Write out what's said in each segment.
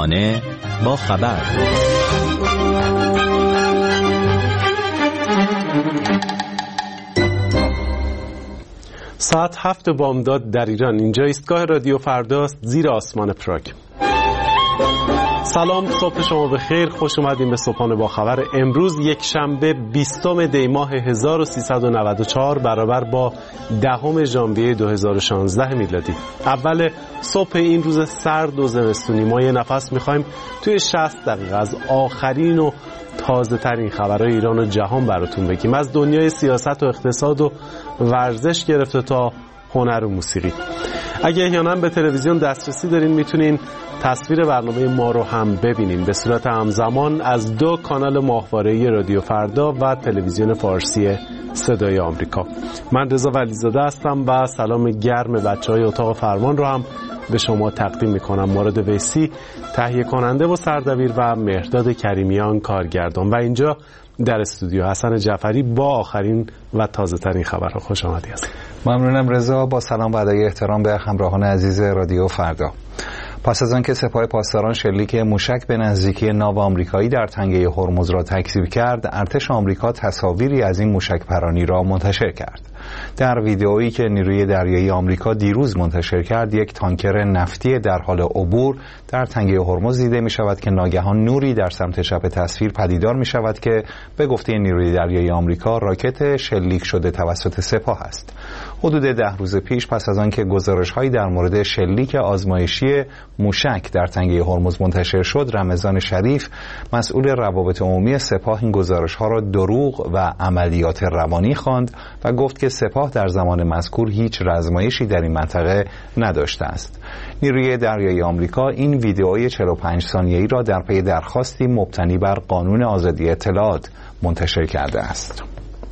صبحانه با خبر. ساعت 7 بامداد در ایران. اینجا ایستگاه رادیو فرداست، زیر آسمان پراگ. سلام، صبح شما بخیر، خوش اومدین به صبحانه با خبر. امروز یک شنبه 20 دی ماه 1394 برابر با 10 ژانویه 2016 میلادی. اول صبح این روز سرد و زمستونی ما یه نفس میخوایم توی 60 دقیقه از آخرین و تازه ترین خبرهای ایران و جهان براتون بگیم، از دنیای سیاست و اقتصاد و ورزش گرفته تا هنر و موسیقی. اگه احیانا به تلویزیون دسترسی دارین میتونین تصویر برنامه ما رو هم ببینین به صورت همزمان از 2 کانال ماهواره‌ای رادیو فردا و تلویزیون فارسی صدای آمریکا. من رضا ولیزاده هستم و سلام گرم بچهای اتاق فرمان رو هم به شما تقدیم میکنم. مورد ویسی تهیه کننده و سردبیر و مهرداد کریمیان کارگردان و اینجا در استودیو حسن جعفری با آخرین و تازه ترین خبرها. خوش آمدی هست. ممنونم رضا. با سلام و ادای احترام به همراهان عزیز رادیو فردا. پس از آنکه سپاه پاسداران شلیک موشک به نزدیکی ناو آمریکایی در تنگه هرمز را تکذیب کرد، ارتش آمریکا تصاویری از این موشک پرانی را منتشر کرد. در ویدئویی که نیروی دریایی آمریکا دیروز منتشر کرد، یک تانکر نفتی در حال عبور در تنگه هرمز دیده می شود که ناگهان نوری در سمت چپ تصویر پدیدار می شود که به گفته نیروی دریایی آمریکا راکت شلیک شده توسط سپاه است. حدود 10 روز پیش پس از آنکه گزارش‌هایی در مورد شلیک آزمایشی موشک در تنگه هرمز منتشر شد، رمضان شریف مسئول روابط عمومی سپاه این گزارش‌ها را دروغ و عملیات روانی خواند و گفت که سپاه در زمان مذکور هیچ آزمایشی در این منطقه نداشته است. نیروی دریایی آمریکا این ویدئوی 45 ثانیه‌ای را در پی درخواستی مبتنی بر قانون آزادی اطلاعات منتشر کرده است.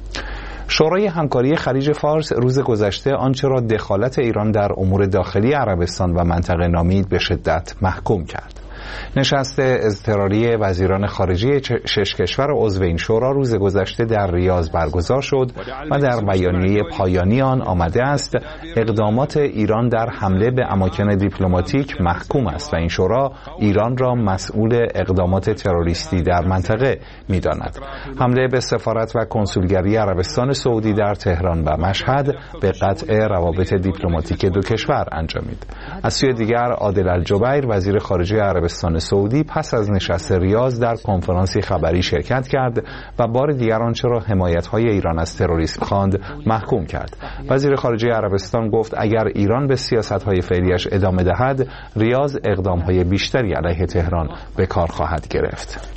شورای همکاری خلیج فارس روز گذشته آنچه را دخالت ایران در امور داخلی عربستان و منطقه نامید به شدت محکوم کرد. نشست اضطراری وزیران خارجه 6 کشور عضو این شورا روز گذشته در ریاض برگزار شد و در بیانیه پایانی آن آمده است اقدامات ایران در حمله به اماکن دیپلماتیک محکوم است و این شورا ایران را مسئول اقدامات تروریستی در منطقه می‌داند. حمله به سفارت و کنسولگری عربستان سعودی در تهران و مشهد به قطع روابط دیپلماتیک دو کشور انجامید. از سوی دیگر عادل الجبیر وزیر خارجه عربستان سعودی پس از نشست ریاض در کنفرانسی خبری شرکت کرد و بار دیگر آنچه را حمایت‌های ایران از تروریسم خواند محکوم کرد. وزیر خارجه عربستان گفت اگر ایران به سیاست‌های فعلیش ادامه دهد، ریاض اقدام‌های بیشتری علیه تهران به کار خواهد گرفت.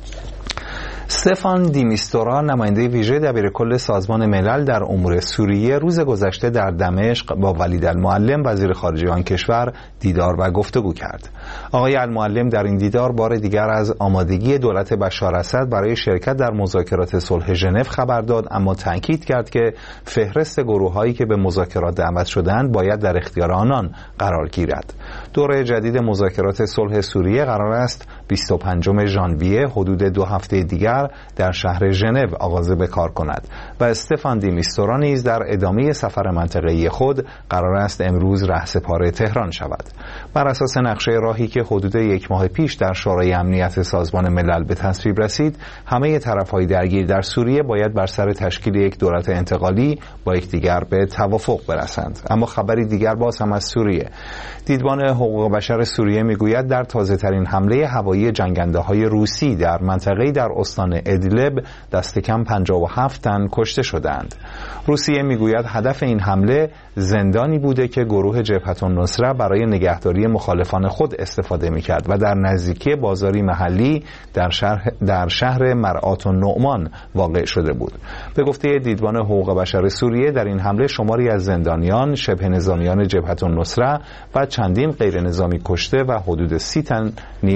استفان دی میستورا نماینده ویژه دبیرکل سازمان ملل در امور سوریه روز گذشته در دمشق با ولید المعلم وزیر خارجه آن کشور دیدار و گفتگو کرد. آقای المعلم در این دیدار بار دیگر از آمادگی دولت بشار اسد برای شرکت در مذاکرات صلح ژنو خبر داد، اما تاکید کرد که فهرست گروه‌هایی که به مذاکرات دعوت شده‌اند باید در اختیار آنان قرار گیرد. دوره جدید مذاکرات صلح سوریه قرار است 25 ژانویه حدود 2 هفته دیگر در شهر ژنو آغاز به کار کند و استفان دی میستورا نیز در ادامه سفر منطقه‌ای خود قرار است امروز رهسپار تهران شود. بر اساس نقشه راهی که حدود 1 ماه پیش در شورای امنیت سازمان ملل به تصویب رسید، همه طرف‌های درگیر در سوریه باید بر سر تشکیل یک دولت انتقالی با یکدیگر به توافق برسند. اما خبری دیگر باز هم از سوریه. دیدبان حقوق بشر سوریه میگوید در تازه‌ترین حمله هوایی جنگنده‌های روسی در منطقه‌ای در استان ادلب دست کم 57 تن کشته شدند. روسیه میگوید هدف این حمله زندانی بوده که گروه جبهة النصره برای نگهداری مخالفان خود استفاده میکرد و در نزدیکی بازاری محلی در شهر مرعات النعمان واقع شده بود. به گفته دیدبان حقوق بشر سوریه در این حمله شماری از زندانیان، شبه نظامیان جبهة النصره و چندین غیر نظامی کشته و حدود 30 تن نیز زخمی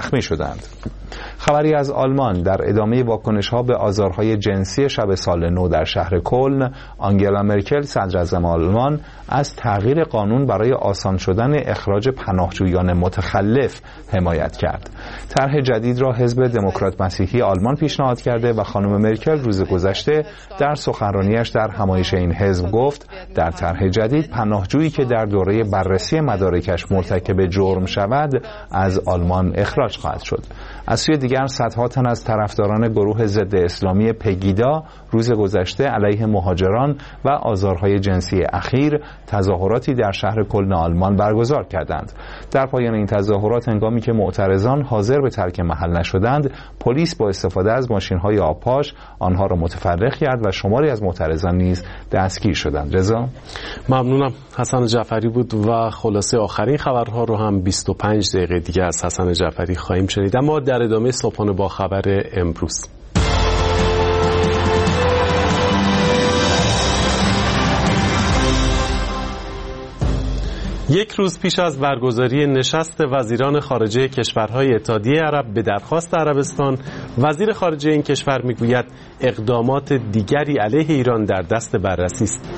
زخمی شدند. خبری از آلمان: در ادامه واکنش‌ها به آزارهای جنسی شب سال نو در شهر کلن، آنگلا مرکل صدراعظم آلمان از تغییر قانون برای آسان شدن اخراج پناهجویان متخلف حمایت کرد. طرح جدید را حزب دموکرات مسیحی آلمان پیشنهاد کرده و خانم مرکل روز گذشته در سخنرانیش در همایش این حزب گفت در طرح جدید پناهجویی که در دوره بررسی مدارکش مرتکب جرم شود از آلمان اخراج خواهد شد. از سوی دیگر صدها تن از طرفداران گروه ضد اسلامی پگیدا روز گذشته علیه مهاجران و آزارهای جنسی اخیر تظاهراتی در شهر کلن آلمان برگزار کردند. در پایان این تظاهرات هنگامی که معترضان حاضر به ترک محل نشدند، پلیس با استفاده از ماشین‌های آبپاش آنها را متفرق کرد و شماری از معترضان نیز دستگیر شدند. رضا، ممنونم. حسن جعفری بود و خلاصه آخرین خبرها رو هم 25 دقیقه دیگه از حسن جعفری خواهیم شنید. اما در ادامه صبحانه با خبر امروز، یک روز پیش از برگزاری نشست وزیران خارجه کشورهای اتحادیه عرب به درخواست عربستان، وزیر خارجه این کشور میگوید اقدامات دیگری علیه ایران در دست بررسی است.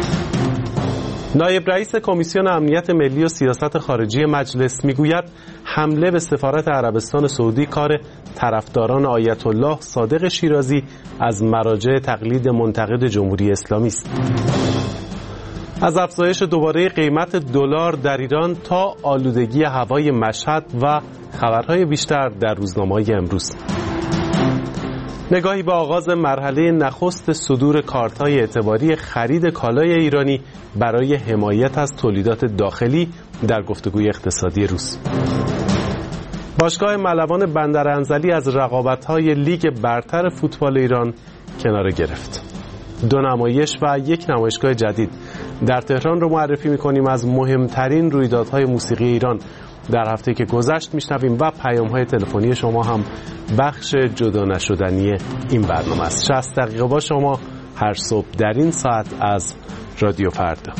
نایب رئیس کمیسیون امنیت ملی و سیاست خارجی مجلس میگوید حمله به سفارت عربستان سعودی کار طرفداران آیت الله صادق شیرازی از مراجع تقلید منتقد جمهوری اسلامی است. از افزایش دوباره قیمت دلار در ایران تا آلودگی هوای مشهد و خبرهای بیشتر در روزنامه‌های امروز. نگاهی به آغاز مرحله نخست صدور کارت‌های اعتباری خرید کالای ایرانی برای حمایت از تولیدات داخلی در گفتگوی اقتصادی روز. باشگاه ملوان بندرانزلی از رقابت‌های لیگ برتر فوتبال ایران کناره گرفت. 2 نمایش و 1 نمایشگاه جدید در تهران رو معرفی می‌کنیم. از مهمترین رویدادهای موسیقی ایران در هفته که گذشت میشنویم و پیام‌های تلفنی شما هم بخش جدا نشدنی این برنامه است. 60 دقیقه با شما هر صبح در این ساعت از رادیو فردا.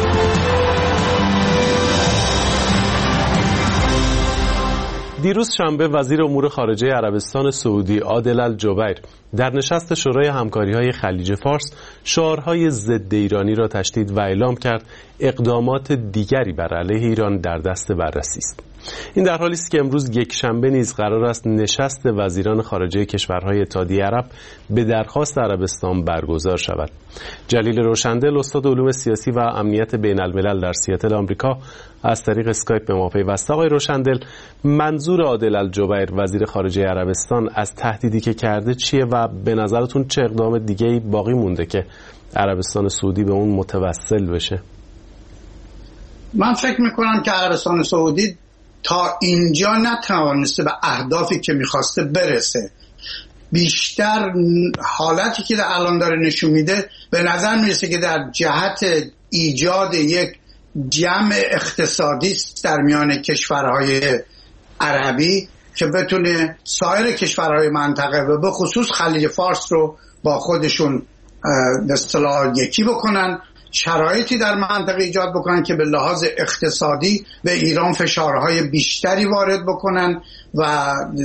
دیروز شنبه وزیر امور خارجه عربستان سعودی عادل الجبیر در نشست شورای همکاری‌های خلیج فارس شعارهای ضد ایرانی را تشدید و اعلام کرد اقدامات دیگری بر علیه ایران در دست بررسی است. این در حالی است که امروز یک شنبه نیز قرار است نشست وزیران خارجه کشورهای اتحادیه عرب به درخواست عربستان برگزار شود. جلیل روشندل استاد علوم سیاسی و امنیت بین الملل در سیاتل آمریکا از طریق اسکایپ به ما پیوسته. آقای روشندل، منظور عادل الجبیر وزیر خارجه عربستان از تهدیدی که کرده چیه و به نظرتون چه اقدام دیگه‌ای باقی مونده که عربستان سعودی به اون متوسل بشه؟ من فکر میکنم که عربستان سعودی تا اینجا نتوانسته به اهدافی که میخواسته برسه. بیشتر حالتی که الان داره نشون میده به نظر میرسه که در جهت ایجاد یک جمع اقتصادی است در میان کشورهای عربی که بتونه سایر کشورهای منطقه و به خصوص خلیج فارس رو با خودشون به اصطلاح یکی بکنن، شرایطی در منطقه ایجاد بکنن که به لحاظ اقتصادی به ایران فشارهای بیشتری وارد بکنن و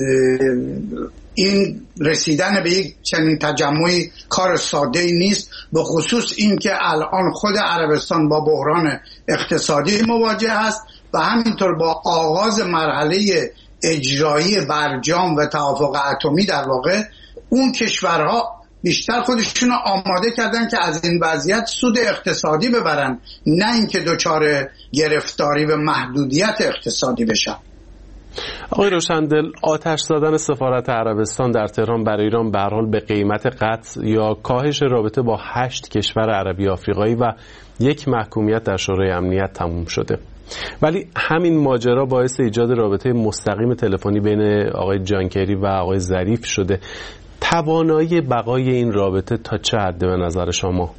این رسیدن به یک چنین تجمعی کار ساده‌ای نیست، به خصوص این که الان خود عربستان با بحران اقتصادی مواجه است و همینطور با آغاز مرحله اجرایی برجام و توافق اتمی در واقع اون کشورها بیشتر خودشون رو آماده کردن که از این وضعیت سود اقتصادی ببرن، نه اینکه دچار گرفتاری و محدودیت اقتصادی بشن. آقای روشندل، آتش زدن سفارت عربستان در تهران برای ایران به هر حال به قیمت قطع یا کاهش رابطه با 8 کشور عربی آفریقایی و 1 محکومیت در شورای امنیت تموم شده. ولی همین ماجرا باعث ایجاد رابطه مستقیم تلفنی بین آقای جانکری و آقای ظریف شده. توانایی بقای این رابطه تا چه حد به نظر شما؟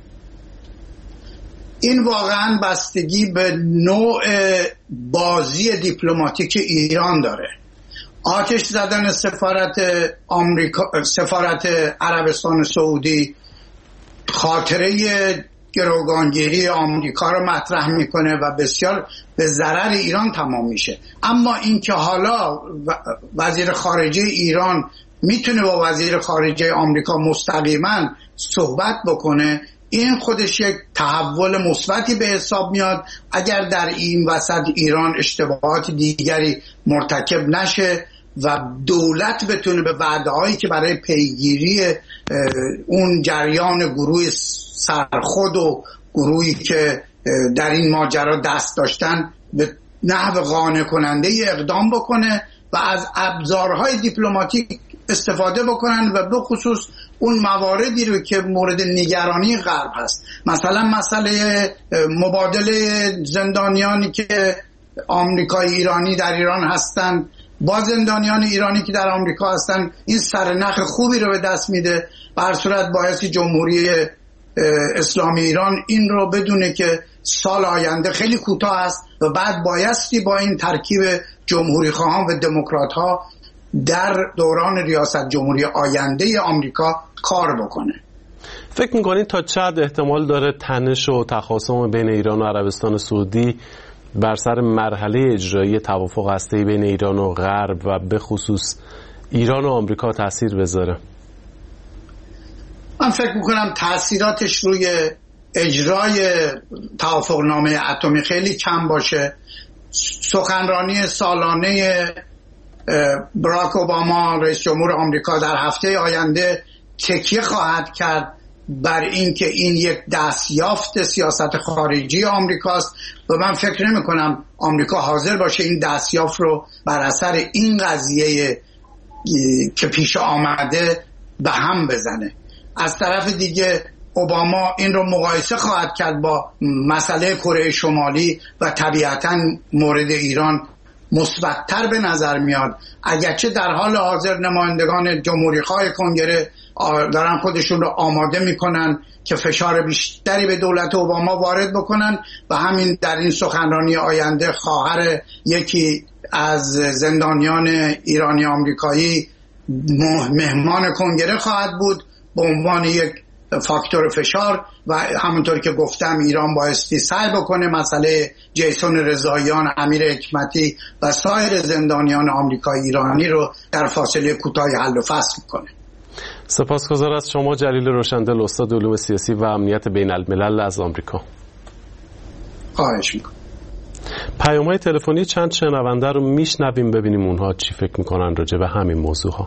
این واقعا بستگی به نوع بازی دیپلماتیک ایران داره. آتش زدن سفارت عربستان سعودی خاطره گروگانگیری آمریکا رو مطرح میکنه و بسیار به ضرر ایران تمام میشه. اما اینکه حالا وزیر خارجه ایران میتونه با وزیر خارجه آمریکا مستقیما صحبت بکنه، این خودش یک تحول مثبتی به حساب میاد اگر در این وسط ایران اشتباهات دیگری مرتکب نشه و دولت بتونه به وعده‌هایی که برای پیگیری اون جریان گروه سرخود و گروهی که در این ماجرا دست داشتن به نحو قانع کننده اقدام بکنه و از ابزارهای دیپلماتیک استفاده بکنن و به خصوص اون مواردی رو که مورد نگرانی غرب هست، مثلا مسئله مبادله زندانیانی که آمریکایی ایرانی در ایران هستن با زندانیان ایرانی که در آمریکا هستن، این سرنخ خوبی رو به دست میده. به هر صورت بایستی جمهوری اسلامی ایران این رو بدونه که سال آینده خیلی کوتاه است و بعد بایستی با این ترکیب جمهوری خواهان و دموکرات ها در دوران ریاست جمهوری آینده آمریکا کار بکنه. فکر میکنید تا چه حد احتمال داره تنش و تخاصم بین ایران و عربستان سعودی بر سر مرحله اجرایی توافق هسته‌ای بین ایران و غرب و به خصوص ایران و آمریکا تأثیر بذاره؟ من فکر میکنم تأثیراتش روی اجرای توافقنامه اتمی خیلی کم باشه. سخنرانی سالانه براک اوباما رئیس جمهور آمریکا در هفته آینده تکیه خواهد کرد بر اینکه این یک دستیافت سیاست خارجی آمریکاست و من فکر نمی کنم آمریکا حاضر باشه این دستیافت رو بر اثر این قضیه که پیش آمده به هم بزنه. از طرف دیگه اوباما این رو مقایسه خواهد کرد با مسئله کره شمالی و طبیعتاً مورد ایران مثبت‌تر به نظر میاد، اگرچه در حال حاضر نمایندگان جمهوری‌خواه کنگره دارن خودشون رو آماده میکنن که فشار بیشتری به دولت اوباما وارد بکنن و همین در این سخنرانی آینده خواهر یکی از زندانیان ایرانی آمریکایی مهمان کنگره خواهد بود به عنوان یک فاکتور فشار و همونطور که گفتم ایران بایستی سعی بکنه مسئله جیسون رضاییان، امیر حکمتی و سایر زندانیان آمریکایی ایرانی رو در فاصله کوتاهی حل و فصل کنه. سپاسگزار از شما جلیل روشندل، استاد علوم سیاسی و امنیت بین الملل از آمریکا. خواهش میکنم. پیام‌های تلفنی چند شنونده رو میشنویم ببینیم اونها چی فکر میکنن راجع به همین موضوع ها.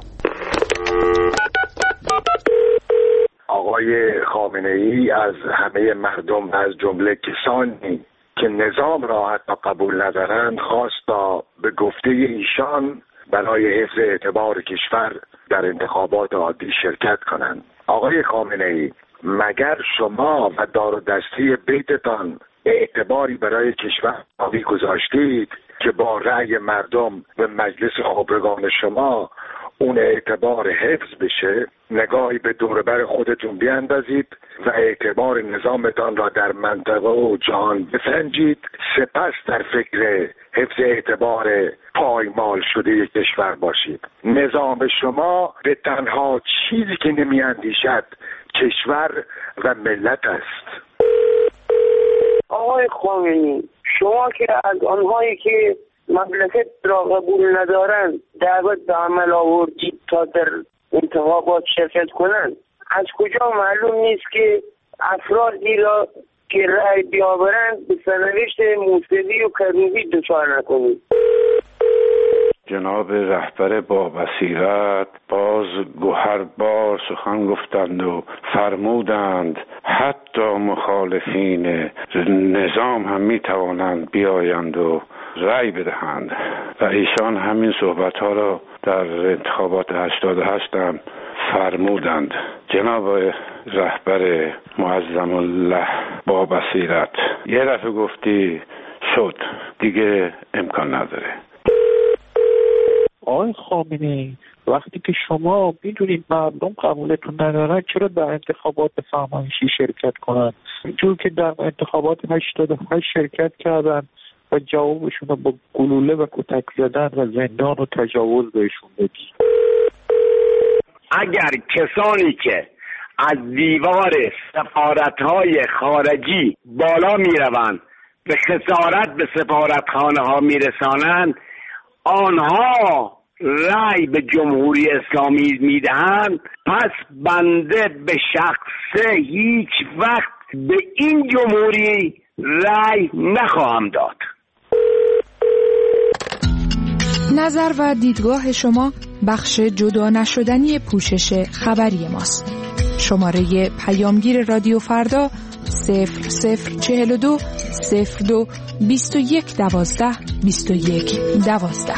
آقای خامنه‌ای از همه مردم و از جمله کسانی که نظام را حتی قبول ندارند خواست تا به گفته ایشان برای حفظ اعتبار کشور در انتخابات عادی شرکت کنند. آقای خامنه‌ای، مگر شما و دار و دسته بیتتان اعتباری برای کشور عادی گذاشتید که با رأی مردم و مجلس خبرگان شما اون اعتبار حفظ بشه؟ نگاهی به دوربر خودتون بیاندازید و اعتبار نظامتان را در منطقه و جهان بسنجید، سپس در فکر حفظ اعتبار پایمال شده کشور باشید. نظام شما به تنها چیزی که نمیاندیشد کشور و ملت است. آقای خامنه‌ای، شما که از آنهایی که مملکت را قبول ندارند دعوت به عمل آوردید تا در انتخابات شرکت کنند، از کجا معلوم نیست که افرادی را که رأی بیاورند به سرنوشت موسوی و کروبی دچار نکنید؟ جناب رهبر با بصیرت باز گوهر بار سخن گفتند و فرمودند حتی مخالفین نظام هم می توانند بیایند و رأی بدهند و ایشان همین صحبت ها را در انتخابات 88 هم فرمودند. جناب رهبر معظم الله با بصیرت، یه دفعه گفتی شد، دیگه امکان نداره. آقای خامنه‌ای، وقتی که شما میدونید مردم قبولتون ندارن، چرا در انتخابات فرمایشی شرکت کنن؟ چون که در انتخابات 88 شرکت کردن و جوابشون رو با گلوله و کتک زدن و زندان و تجاوز بهشون بدید. اگر کسانی که از دیوار سفارت‌های خارجی بالا میروند به خسارت به سفارتخانه ها میرسانند، آنها رأی به جمهوری اسلامی میدهند، پس بنده به شخصه هیچ وقت به این جمهوری رأی نخواهم داد. نظر و دیدگاه شما بخش جدا نشدنی پوشش خبری ماست. شماره پیامگیر رادیو فردا 0042 02 21 12 21 12.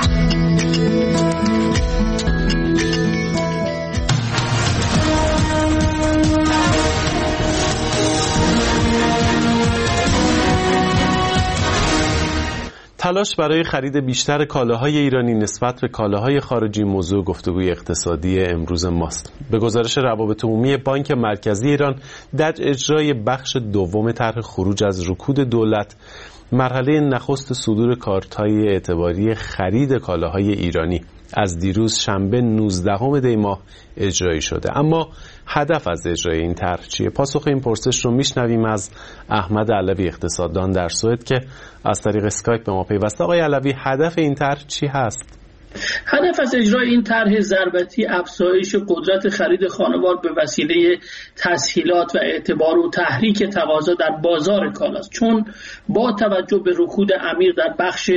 تلاش برای خرید بیشتر کالاهای ایرانی نسبت به کالاهای خارجی موضوع گفتگوی اقتصادی امروز ماست. به گزارش روابط عمومی بانک مرکزی ایران در اجرای بخش دوم طرح خروج از رکود دولت، مرحله نخست صدور کارت‌های اعتباری خرید کالاهای ایرانی از دیروز شنبه 19 دی ماه اجرایی شده. اما هدف از اجرای این طرح چیه؟ پاسخ این پرسش رو میشنویم از احمد علوی اقتصاددان در سوئد که از طریق اسکایپ به ما پیوسته. آقای علوی، هدف این طرح چی هست؟ هدف از اجرای این طرح ضربتی افزایش قدرت خرید خانوار به وسیله تسهیلات و اعتبار و تحریک تقاضا در بازار کالاست، چون با توجه به رکود عمیق در بخش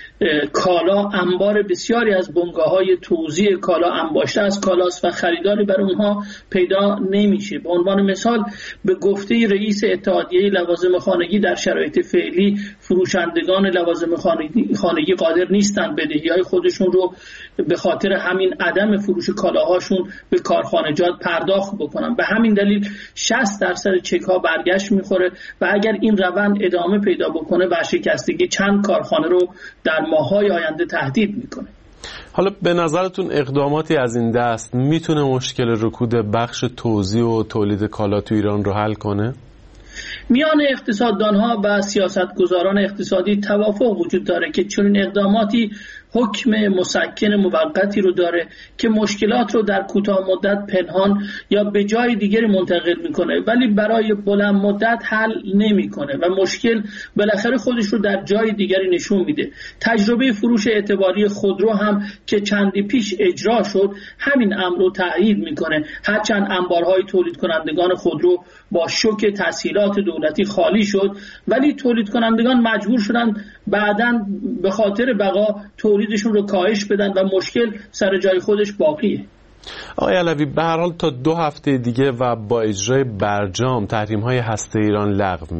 کالا انبار بسیاری از بنگاه‌های توزیع کالا انباشته از کالاست و خریداری برای اونها پیدا نمیشه. به عنوان مثال به گفته رئیس اتحادیه لوازم خانگی در شرایط فعلی فروشندگان لوازم خانگی قادر نیستند بدهی‌های خودشون رو به خاطر همین عدم فروش کالاهاشون به کارخانجات پرداخت بکنن. به همین دلیل 60% چک‌ها برگشت می‌خوره و اگر این روند ادامه پیدا بکنه ورشکستگی چند کارخانه رو در ماه‌های آینده تهدید میکنه. حالا به نظرتون اقداماتی از این دست میتونه مشکل رکود بخش توزیع و تولید کالا تو ایران رو حل کنه؟ میان اقتصاددانها و سیاستگزاران اقتصادی توافق وجود داره که چنین اقداماتی حکم مسکن موقتی رو داره که مشکلات رو در کوتاه مدت پنهان یا به جای دیگری منتقل میکنه، ولی برای بلند مدت حل نمیکنه و مشکل بالاخره خودش رو در جای دیگری نشون میده. تجربه فروش اعتباری خودرو هم که چندی پیش اجرا شد همین امر رو تایید میکنه. هرچند انبارهای تولید کنندگان خودرو با شوک تسهیلات دولتی خالی شد، ولی تولید کنندگان مجبور شدن بعداً به خاطر بقا تولیدشون رو کاهش بدن و مشکل سر جای خودش باقیه. آقای علوی، به هر حال تا 2 هفته دیگه و با اجرای برجام تحریم‌های هسته ایران لغو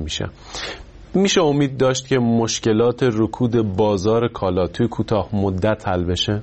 میشه امید داشت که مشکلات رکود بازار کالا توی کوتاه مدت حل بشه؟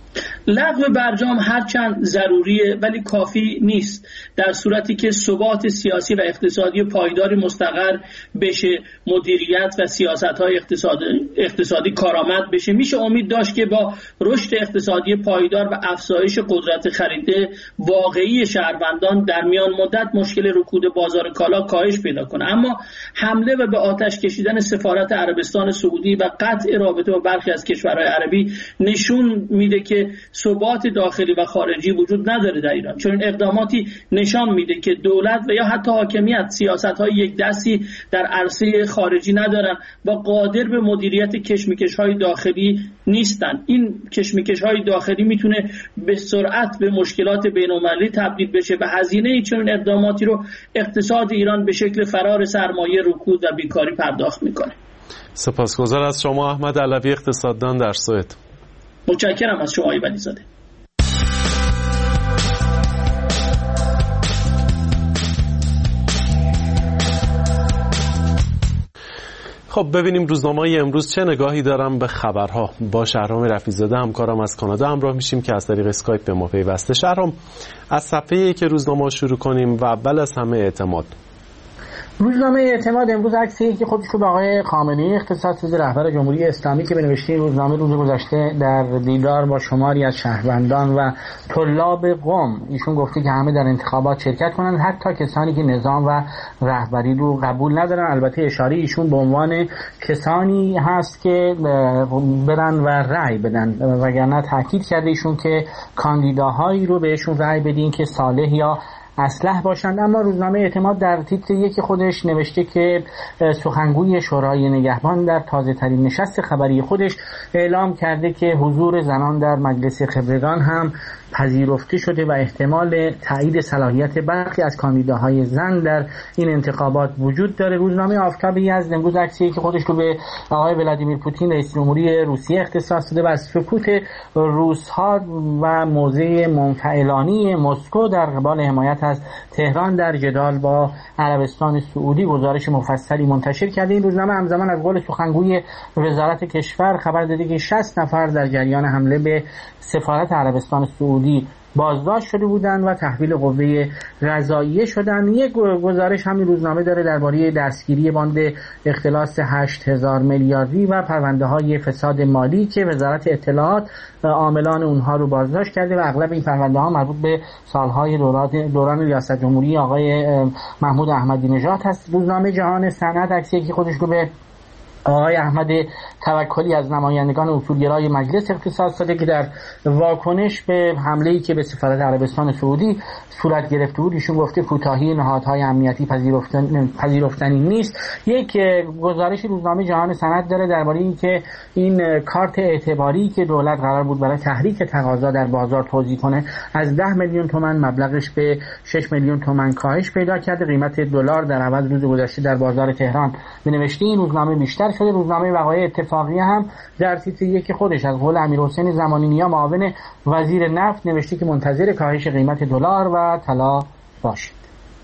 لغو برجام هرچند ضروریه ولی کافی نیست. در صورتی که ثبات سیاسی و اقتصادی پایداری مستقر بشه، مدیریت و سیاست‌های اقتصادی کارآمد بشه، میشه امید داشت که با رشد اقتصادی پایدار و افزایش قدرت خرید واقعی شهروندان در میان مدت مشکل رکود بازار کالا کاهش پیدا کنه. اما حمله و به آتش کشیدن سفارت عربستان سعودی و قطع رابطه با برخی از کشورهای عربی نشون میده که ثبات داخلی و خارجی وجود نداره در ایران. چون این اقداماتی نشان میده که دولت و یا حتی حاکمیت سیاست‌های یک دستی در عرصه خارجی ندارن و قادر به مدیریت کشمکش‌های داخلی نیستن. این کشمکش‌های داخلی میتونه به سرعت به مشکلات بین‌المللی تبدیل بشه و هزینه چنین اقداماتی رو اقتصاد ایران به شکل فرار سرمایه، رکود و بیکاری پرداخت میکنه. سپاسگزار از شما احمد علوی اقتصاددان در سوئد. متشکرم از شما آقای ولیزاده. خب ببینیم روزنامه‌های امروز چه نگاهی دارن به خبرها. با شهرام رفیع‌زاده همکارم از کانادا همراه میشیم که از طریق اسکایپ به ما پیوسته. شهرام، از صفحه که روزنامه شروع کنیم و اول از همه اعتماد. روزنامه اعتماد امروز عکسی که خودش رو به آقای خامنه‌ای اختصاص داده، رهبر جمهوری اسلامی، که به نوشته روزنامه روز گذشته در دیدار با شماری از شهروندان و طلاب قم ایشون گفته که همه در انتخابات شرکت کنند، حتی کسانی که نظام و رهبری رو قبول ندارن. البته اشاره ایشون به عنوان کسانی هست که برن و رأی بدن، وگرنه تاکید کرده ایشون که کاندیداهایی رو بهشون رأی بدین که صالح یا اسلح باشند. اما روزنامه اعتماد در تیتر یک خودش نوشته که سخنگوی شورای نگهبان در تازه ترین نشست خبری خودش اعلام کرده که حضور زنان در مجلس خبرگان هم پذیرفته شده و احتمال تایید صلاحیت برخی از کاندیداهای زن در این انتخابات وجود داره. روزنامه آفتاب یزد امروز عکسی که خودش رو به آقای ولادیمیر پوتین رئیس جمهوری روسیه اختصاص داده و از سکوت روس‌ها و موضع منفعلانی مسکو در قبال حمایت از تهران در جدال با عربستان سعودی گزارش مفصلی منتشر کرده. این روزنامه همزمان از قول سخنگوی وزارت کشور خبر داده که 60 نفر در جریان حمله به سفارت عربستان سعودی بازداشت شده بودند و تحویل قوه قضاییه شدند. یک گزارش همین روزنامه داره درباره دستگیری باند اختلاس 8000 میلیاردی و پرونده‌های فساد مالی که وزارت اطلاعات عاملان اونها رو بازداشت کرده و اغلب این پرونده‌ها مربوط به سالهای دوران ریاست جمهوری آقای محمود احمدی نژاد هست. روزنامه جهان صنعت عکسی که خودش رو به آقای احمد توکلی از نمایندگان اصولگرای مجلس اختصاص داده که در واکنش به حمله‌ای که به سفارت عربستان سعودی صورت گرفته بود ایشون گفته کوتاهی نهادهای امنیتی پذیرفتنی نیست. یک گزارش روزنامه جهان صنعت داره درباره اینکه این کارت اعتباری که دولت قرار بود برای تحریک تقاضا در بازار توزیع کنه از 10 میلیون تومان مبلغش به 6 میلیون تومان کاهش پیدا کرده. قیمت دلار در عوض روز گذشته در بازار تهران به نوشته این روزنامه بیشتر شده. روزنامه وقایع اتفاقیه هم در تیتر یک خودش از قول امیرحسین زمانینیا معاون وزیر نفت نوشته که منتظر کاهش قیمت دلار و طلا باشید.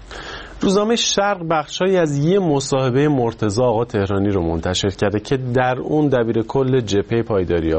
روزنامه شرق بخشایی از یه مصاحبه مرتضی آقا تهرانی رو منتشر کرده که در اون دبیر کل جبهه پایداری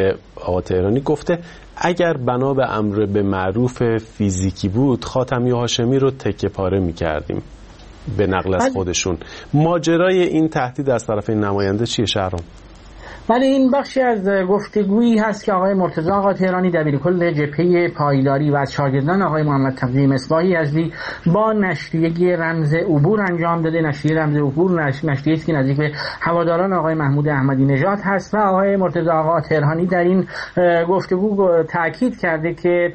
آقا تهرانی گفته اگر بنا به امر به معروف فیزیکی بود خاتمی و هاشمی رو تکه پاره می‌کردیم. به نقل از خودشون. ماجرای این تهدید از طرف این نماینده چیه شهرام؟ ولی این بخشی از گفتگویی هست که آقای مرتضی آقا تهرانی دبیرکل جبهه پایداری و از شاگردان آقای محمد تقی مصباحی یزدی با نشریه رمز عبور انجام داده. نشریه رمز عبور نشریه‌ای که نزدیک به هواداران آقای محمود احمدی نژاد هست و آقای مرتضی آقا تهرانی در این گفتگو تاکید کرده که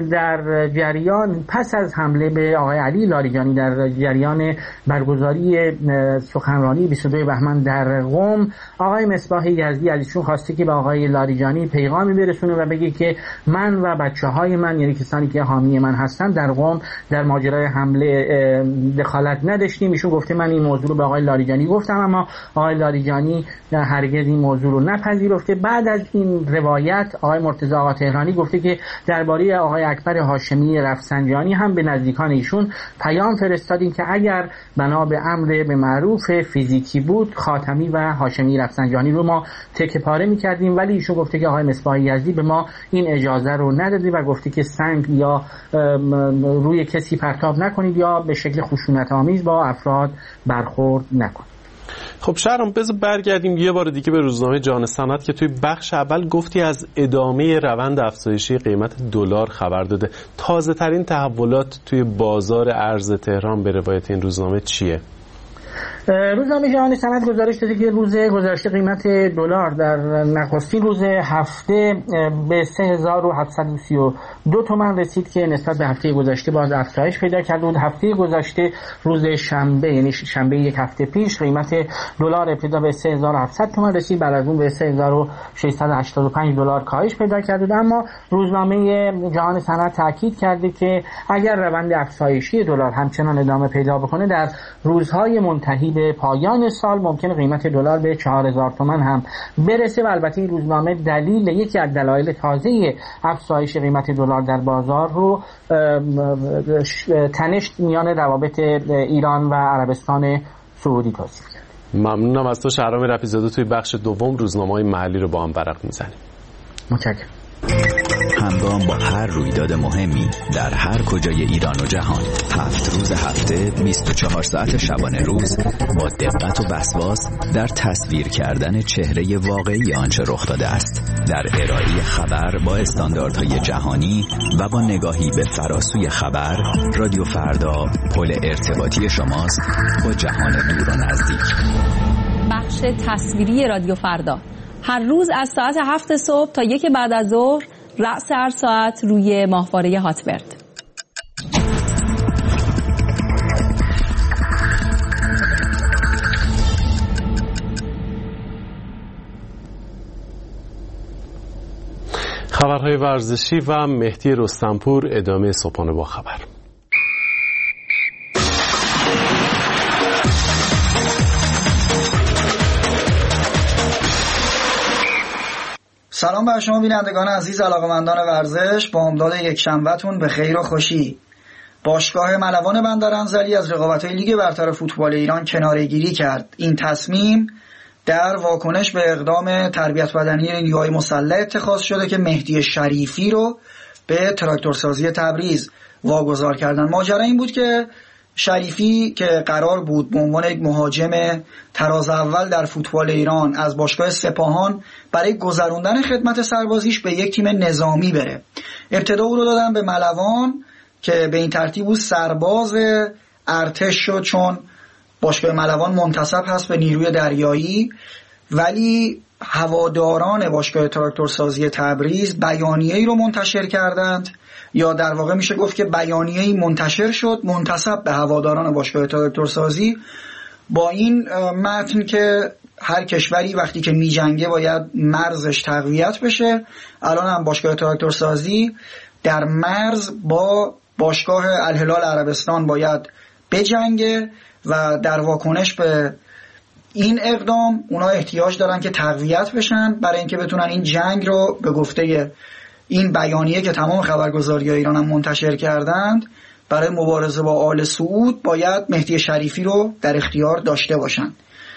در جریان پس از حمله به آقای علی لاریجانی در جریان برگزاری سخنرانی 22 بهمن در قم آقای مصباحی یزدی از ایشون خواسته که به آقای لاریجانی پیغامی برسونه و بگه که من و بچه‌های من یعنی کسانی که حامی من هستن در قم در ماجرای حمله دخالت نداشتیم. ایشون گفته من این موضوع رو به آقای لاریجانی گفتم اما آقای لاریجانی هرگز این موضوع رو نپذیرفته. بعد از این روایت آقای مرتضی آقا تهرانی گفته که درباره آقای اکبر هاشمی رفسنجانی هم به نزدیکان ایشون پیام فرستادیم که اگر بنا به امر به معروف فیزیکی بود خاتمی و هاشمی رفسنجانی رو ما تکه پاره می‌کردیم، ولی ایشون گفته که آقای مصباحی یزدی به ما این اجازه رو نداده و گفته که سنگ یا روی کسی پرتاب نکنید یا به شکل خشونت‌آمیز با افراد برخورد نکنید. خب شهرام بذار برگردیم یه بار دیگه به روزنامه جهان صنعت که توی بخش اول گفتی از ادامه روند افزایشی قیمت دلار خبر داده. تازه ترین تحولات توی بازار ارز تهران به روایت این روزنامه چیه؟ روزنامه جهان صنعت گزارش داده که روز گذشته قیمت دلار در نخستین روز هفته به 3732 تومان رسید که نسبت به هفته گذشته باز افزایش پیدا کرده بود. هفته گذشته روز شنبه یعنی شنبه یک هفته پیش قیمت دلار ابتدا به 3700 تومان رسید، بعد از اون به 3685 دلار کاهش پیدا کرده. اما روزنامه جهان صنعت تاکید کرده که اگر روند افزایشی دلار همچنان ادامه پیدا بکنه در روزهای منتهی به پایان سال ممکنه قیمت دلار به 4000 تومان هم برسه و البته این روزنامه دلیل یکی از دلایل تازه افزایش قیمت دلار در بازار رو تنش میان روابط ایران و عربستان سعودی توصیف کرد. ممنونم از تو شهرام رفیع‌زاده. توی بخش دوم روزنامه‌های محلی رو با هم ورق میزنیم. متشکرم. همگام با هر رویداد مهمی در هر کجای ایران و جهان 7 روز هفته 24 ساعت شبانه روز با دقت و وسواس در تصویر کردن چهره واقعی آنچه رخ داده است، در ارائه خبر با استانداردهای جهانی و با نگاهی به فراسوی خبر. رادیو فردا پل ارتباطی شماست با جهان دور و نزدیک. بخش تصویری رادیو فردا هر روز از ساعت 7 صبح تا 1 بعد از ظهر رأس هر ساعت روی ماهواره هاتبرد. خبرهای ورزشی و مهدی رستمپور، ادامه صبحانه با خبر. سلام بر شما بینندگان عزیز، علاقه‌مندان ورزش، با امداد یک شنبه‌تون به خیر و خوشی. باشگاه ملوان بندرانزلی از رقابت‌های لیگ برتر فوتبال ایران کناره‌گیری کرد. این تصمیم در واکنش به اقدام تربیت بدنی نیروهای مسلح اتخاذ شده که مهدی شریفی رو به تراکتورسازی تبریز واگذار کردن. ماجرا این بود که شریفی که قرار بود به عنوان یک مهاجم تراز اول در فوتبال ایران از باشگاه سپاهان برای گذروندن خدمت سربازیش به یک تیم نظامی بره، ابتدا او رو دادن به ملوان که به این ترتیب بود سرباز ارتش شد، چون باشگاه ملوان منتسب هست به نیروی دریایی. ولی هواداران باشگاه تراکتورسازی تبریز بیانیه‌ای رو منتشر کردند، یا در واقع میشه گفت که بیانیه‌ای منتشر شد منتسب به هواداران باشگاه تراکتورسازی با این متن که هر کشوری وقتی که میجنگه باید مرزش تقویت بشه. الان هم باشگاه تراکتورسازی در مرز با باشگاه الهلال عربستان باید بجنگه و در واکنش به این اقدام اونا احتیاج دارن که تقویت بشن برای اینکه بتونن این جنگ رو به گفته این بیانیه که تمام خبرگزاری‌های ایران هم منتشر کردند برای مبارزه با آل سعود باید مهدی شریفی رو در اختیار داشته باشن.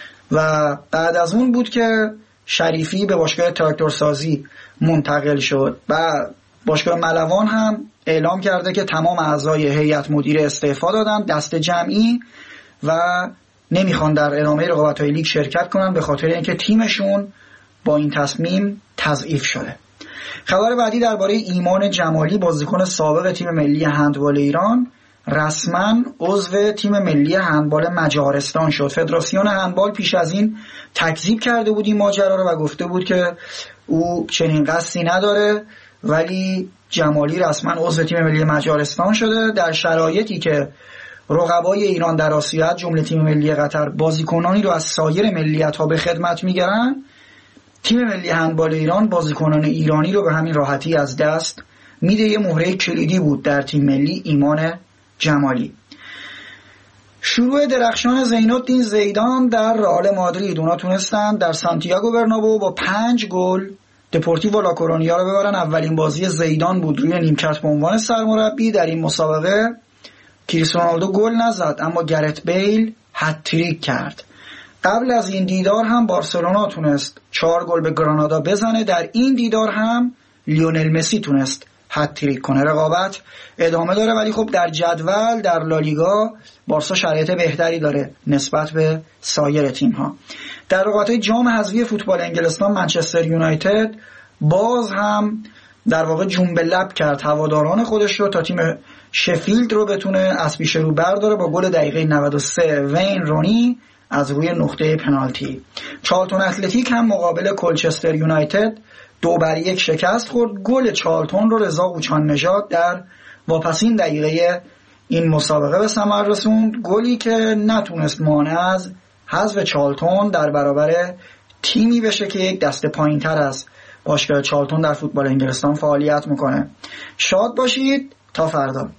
و بعد از اون بود که شریفی به باشگاه تراکتورسازی منتقل شد و باشگاه ملوان هم اعلام کرده که تمام اعضای هیئت مدیره استعفا دادن دست جمعی و نمیخوان در ادامه رقابت‌های لیگ شرکت کنن به خاطر اینکه تیمشون با این تصمیم تضعیف شده. خبر بعدی درباره ایمان جمالی، بازیکن سابق تیم ملی هندبال ایران، رسما عضو تیم ملی هندبال مجارستان شد. فدراسیون هندبال پیش از این تکذیب کرده بود این ماجرا رو و گفته بود که او چنین قصدی نداره، ولی جمالی رسما عضو تیم ملی مجارستان شده در شرایطی که رقبای ایران در آسیا جمله تیم ملی قطر بازیکنانی رو از سایر ملیت‌ها به خدمت می‌گیرن. تیم ملی هندبال ایران بازیکنان ایرانی رو به همین راحتی از دست میده. یه مهره کلیدی بود در تیم ملی ایمان جمالی. شروع درخشان زینالدین زیدان در رئال مادرید، اونا تونستن در سانتیاگو برنابئو با 5 گل دپورتیو لاکورونیا رو ببرن. اولین بازی زیدان بود روی نیمکت به عنوان سرمربی. در این مسابقه کریستیانو رونالدو گل نزد اما گرت بیل هتریک کرد. قبل از این دیدار هم بارسلونا تونست 4 گل به گرانادا بزنه. در این دیدار هم لیونل مسی تونست هتریک کنه. رقابت ادامه داره ولی خب در جدول در لالیگا بارسا شرایط بهتری داره نسبت به سایر تیم ها. در رقابت جام حذفی فوتبال انگلستان منچستر یونایتد باز هم در واقع جون به لب کرد هواداران خودش رو تا تیم شفیلد رو بتونه از پیش رو برداره با گل دقیقه 93 وین رونی از روی نقطه پنالتی. چارلتون اتلتیک هم مقابل کلچستر یونایتد 2-1 شکست خورد. گل چارلتون رو رضا قوچان نژاد در واپسین دقیقه این مسابقه به ثمر رسوند، گلی که نتونست مانع از حذف چارلتون در برابر تیمی بشه که یک دسته پایین‌تر از باشگاه چارلتون در فوتبال انگلستان فعالیت میکنه. شاد باشید تا فردا.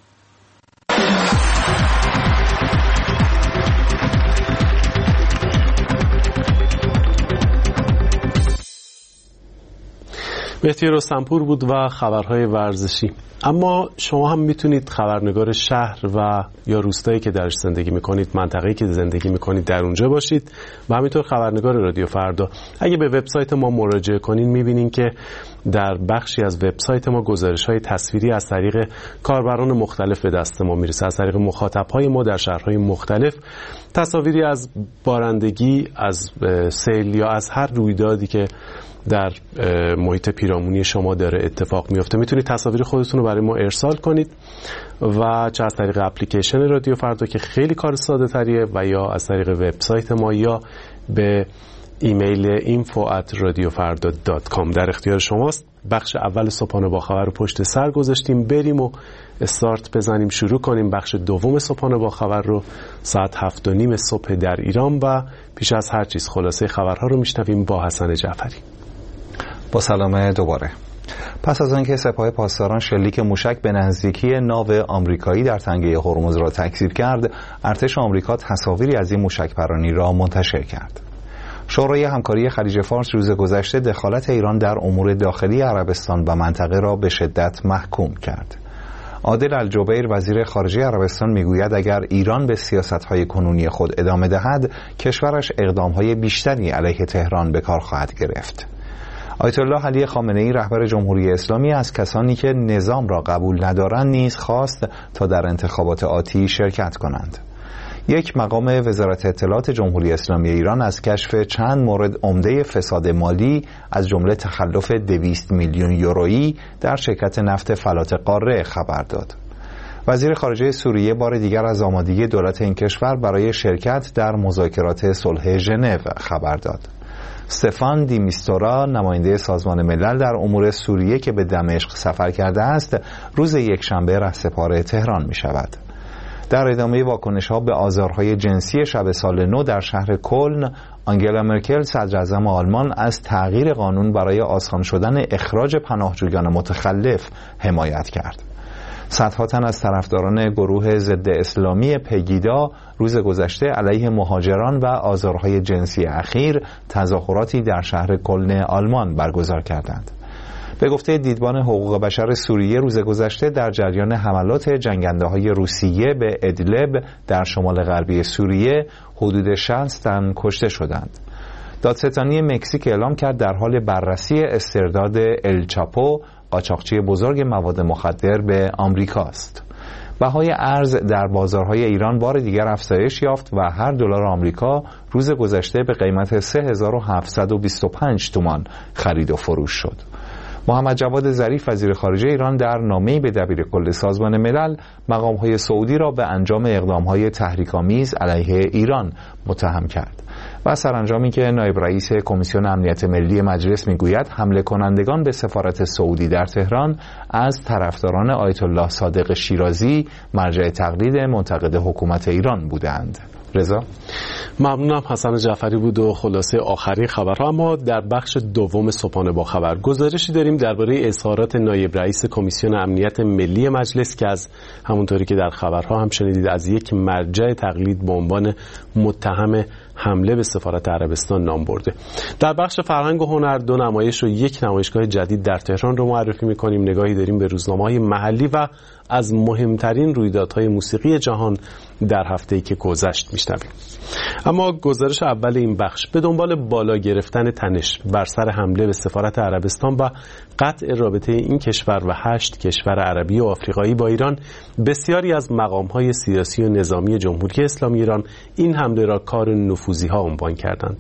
مهدی رستمپور بود و خبرهای ورزشی. اما شما هم میتونید خبرنگار شهر و یا روستایی که درش زندگی میکنید، منطقه‌ای که زندگی میکنید در اونجا باشید و همینطور خبرنگار رادیو فردا. اگه به وبسایت ما مراجعه کنین میبینین که در بخشی از وبسایت ما گزارش‌های تصویری از طریق کاربران مختلف به دست ما میرسه، از طریق مخاطب‌های ما در شهرهای مختلف، تصاویری از بارندگی، از سیل یا از هر رویدادی که در محیط پیرامونی شما داره اتفاق میفته. میتونید تصاویر خودتون رو برای ما ارسال کنید و چه از طریق اپلیکیشن رادیو فردا که خیلی کار ساده تریه و یا از طریق وبسایت ما یا به ایمیل info@radiofarda.com در اختیار شماست. بخش اول صبحانه با خبر رو پشت سر گذاشتیم، بریم و استارت بزنیم، شروع کنیم بخش دوم صبحانه با خبر رو ساعت 7:30 صبح در ایران و پیش از هر چیز خلاصه خبرها رو میشنویم با حسن جعفری. با سلام دوباره. پس از آنکه سپاه پاسداران شلیک موشک به نزدیکی ناو آمریکایی در تنگه هرمز را تکذیب کرد، ارتش آمریکا تصاویری از این موشکپرانی را منتشر کرد. شورای همکاری خلیج فارس روز گذشته دخالت ایران در امور داخلی عربستان و منطقه را به شدت محکوم کرد. عادل الجبیر وزیر خارجه عربستان میگوید اگر ایران به سیاست‌های کنونی خود ادامه دهد، کشورش اقدام‌های بیشتری علیه تهران به کار خواهد گرفت. آیت الله علی خامنه‌ای رهبر جمهوری اسلامی از کسانی که نظام را قبول ندارند نیز خواست تا در انتخابات آتی شرکت کنند. یک مقام وزارت اطلاعات جمهوری اسلامی ایران از کشف چند مورد عمده فساد مالی از جمله تخلف 200 میلیون یورویی در شرکت نفت فلات قاره خبر داد. وزیر خارجه سوریه بار دیگر از آمادگی دولت این کشور برای شرکت در مذاکرات صلح ژنو خبر داد. استفان دی میستورا نماینده سازمان ملل در امور سوریه که به دمشق سفر کرده است، روز یکشنبه رهسپار تهران می شود. در ادامه واکنش‌ها به آزارهای جنسی شب سال نو در شهر کلن، آنگلا مرکل صدراعظم آلمان از تغییر قانون برای آسان شدن اخراج پناهجویان متخلف حمایت کرد. صدها تن از طرفداران گروه ضد اسلامی پگیدا روز گذشته علیه مهاجران و آزارهای جنسی اخیر تظاهراتی در شهر کلن آلمان برگزار کردند. به گفته دیدبان حقوق بشر سوریه روز گذشته در جریان حملات جنگنده‌های روسیه به ادلب در شمال غربی سوریه حدود 60 تن کشته شدند. دادستانی مکزیک اعلام کرد در حال بررسی استرداد الچاپو، قاچاقچی بزرگ مواد مخدر به آمریکاست. بهای ارز در بازارهای ایران بار دیگر افزایش یافت و هر دلار آمریکا روز گذشته به قیمت 3725 تومان خرید و فروش شد. محمد جواد ظریف وزیر خارجه ایران در نامه‌ای به دبیرکل سازمان ملل مقام‌های سعودی را به انجام اقدام‌های تحریک‌آمیز علیه ایران متهم کرد و سرانجامی که نایب رئیس کمیسیون امنیت ملی مجلس میگوید حمله کنندگان به سفارت سعودی در تهران از طرفداران آیت الله صادق شیرازی مرجع تقلید منتقد حکومت ایران بودند. رضا ممنونم. حسن جعفری بود و خلاصه آخری خبرها. اما در بخش دوم صبحانه با خبر گزارشی داریم درباره اظهارات نایب رئیس کمیسیون امنیت ملی مجلس که از همونطوری که در خبرها هم شنیدید از یک مرجع تقلید به عنوان متهم حمله به سفارت عربستان نام برده. در بخش فرهنگ و هنر دو نمایش و یک نمایشگاه جدید در تهران رو معرفی می‌کنیم. نگاهی داریم به روزنامه‌های محلی و از مهمترین رویدادهای موسیقی جهان در هفته‌ای که گذشت میشنویم. اما گزارش اول این بخش به دنبال بالا گرفتن تنش بر سر حمله به سفارت عربستان و قطع رابطه این کشور و 8 کشور عربی و آفریقایی با ایران، بسیاری از مقام‌های سیاسی و نظامی جمهوری اسلامی ایران این حمله را کار نفوذی‌ها عنوان کردند.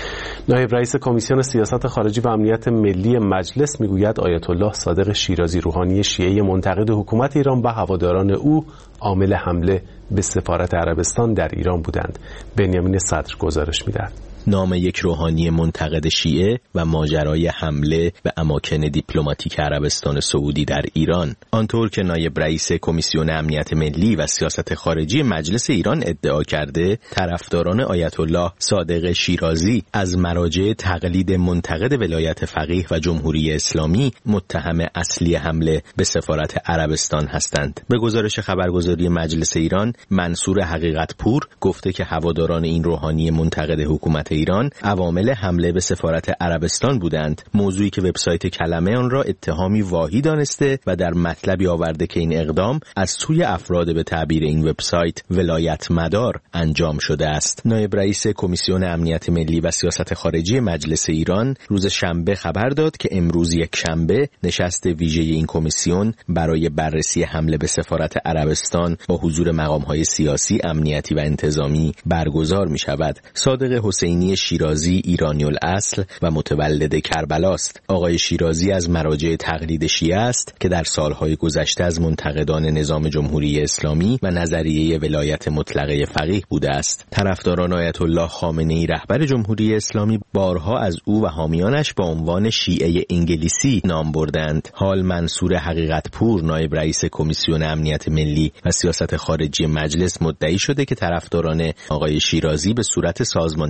نایب رئیس کمیسیون سیاست خارجی و امنیت ملی مجلس میگوید آیت الله صادق شیرازی روحانی شیعه منتقد حکومت ایران و هواداران او عامل حمله به سفارت عربستان در ایران بودند. بنیامین صدر گزارش می‌دهد. نام یک روحانی منتقد شیعه و ماجرای حمله به اماکن دیپلماتیک عربستان سعودی در ایران. آنطور که نایب رئیس کمیسیون امنیت ملی و سیاست خارجی مجلس ایران ادعا کرده، طرفداران آیت الله صادق شیرازی از مراجع تقلید منتقد ولایت فقیه و جمهوری اسلامی متهم اصلی حمله به سفارت عربستان هستند. به گزارش خبرگزاری مجلس ایران، منصور حقیقت پور گفته که هواداران این روحانی منتقد حکومت ایران عوامل حمله به سفارت عربستان بودند، موضوعی که وبسایت کلمه آن را اتهامی واهی دانسته و در مطلبی آورده که این اقدام از سوی افراد به تعبیر این وبسایت ولایت مدار انجام شده است. نایب رئیس کمیسیون امنیت ملی و سیاست خارجی مجلس ایران روز شنبه خبر داد که امروز یک شنبه نشست ویژه این کمیسیون برای بررسی حمله به سفارت عربستان با حضور مقام‌های سیاسی، امنیتی و انتظامی برگزار می شود. صادق حسینی شیرازی ایرانی الاصل و متولد کربلاست. آقای شیرازی از مراجع تقلید شیعه است که در سالهای گذشته از منتقدان نظام جمهوری اسلامی و نظریه ولایت مطلقه فقیه بوده است. طرفداران آیت الله خامنه‌ای رهبر جمهوری اسلامی بارها از او و حامیانش با عنوان شیعه انگلیسی نام بردند. حال منصور حقیقت پور نایب رئیس کمیسیون امنیت ملی و سیاست خارجی مجلس مدعی شده که طرفداران آقای شیرازی به صورت سازماندهی شده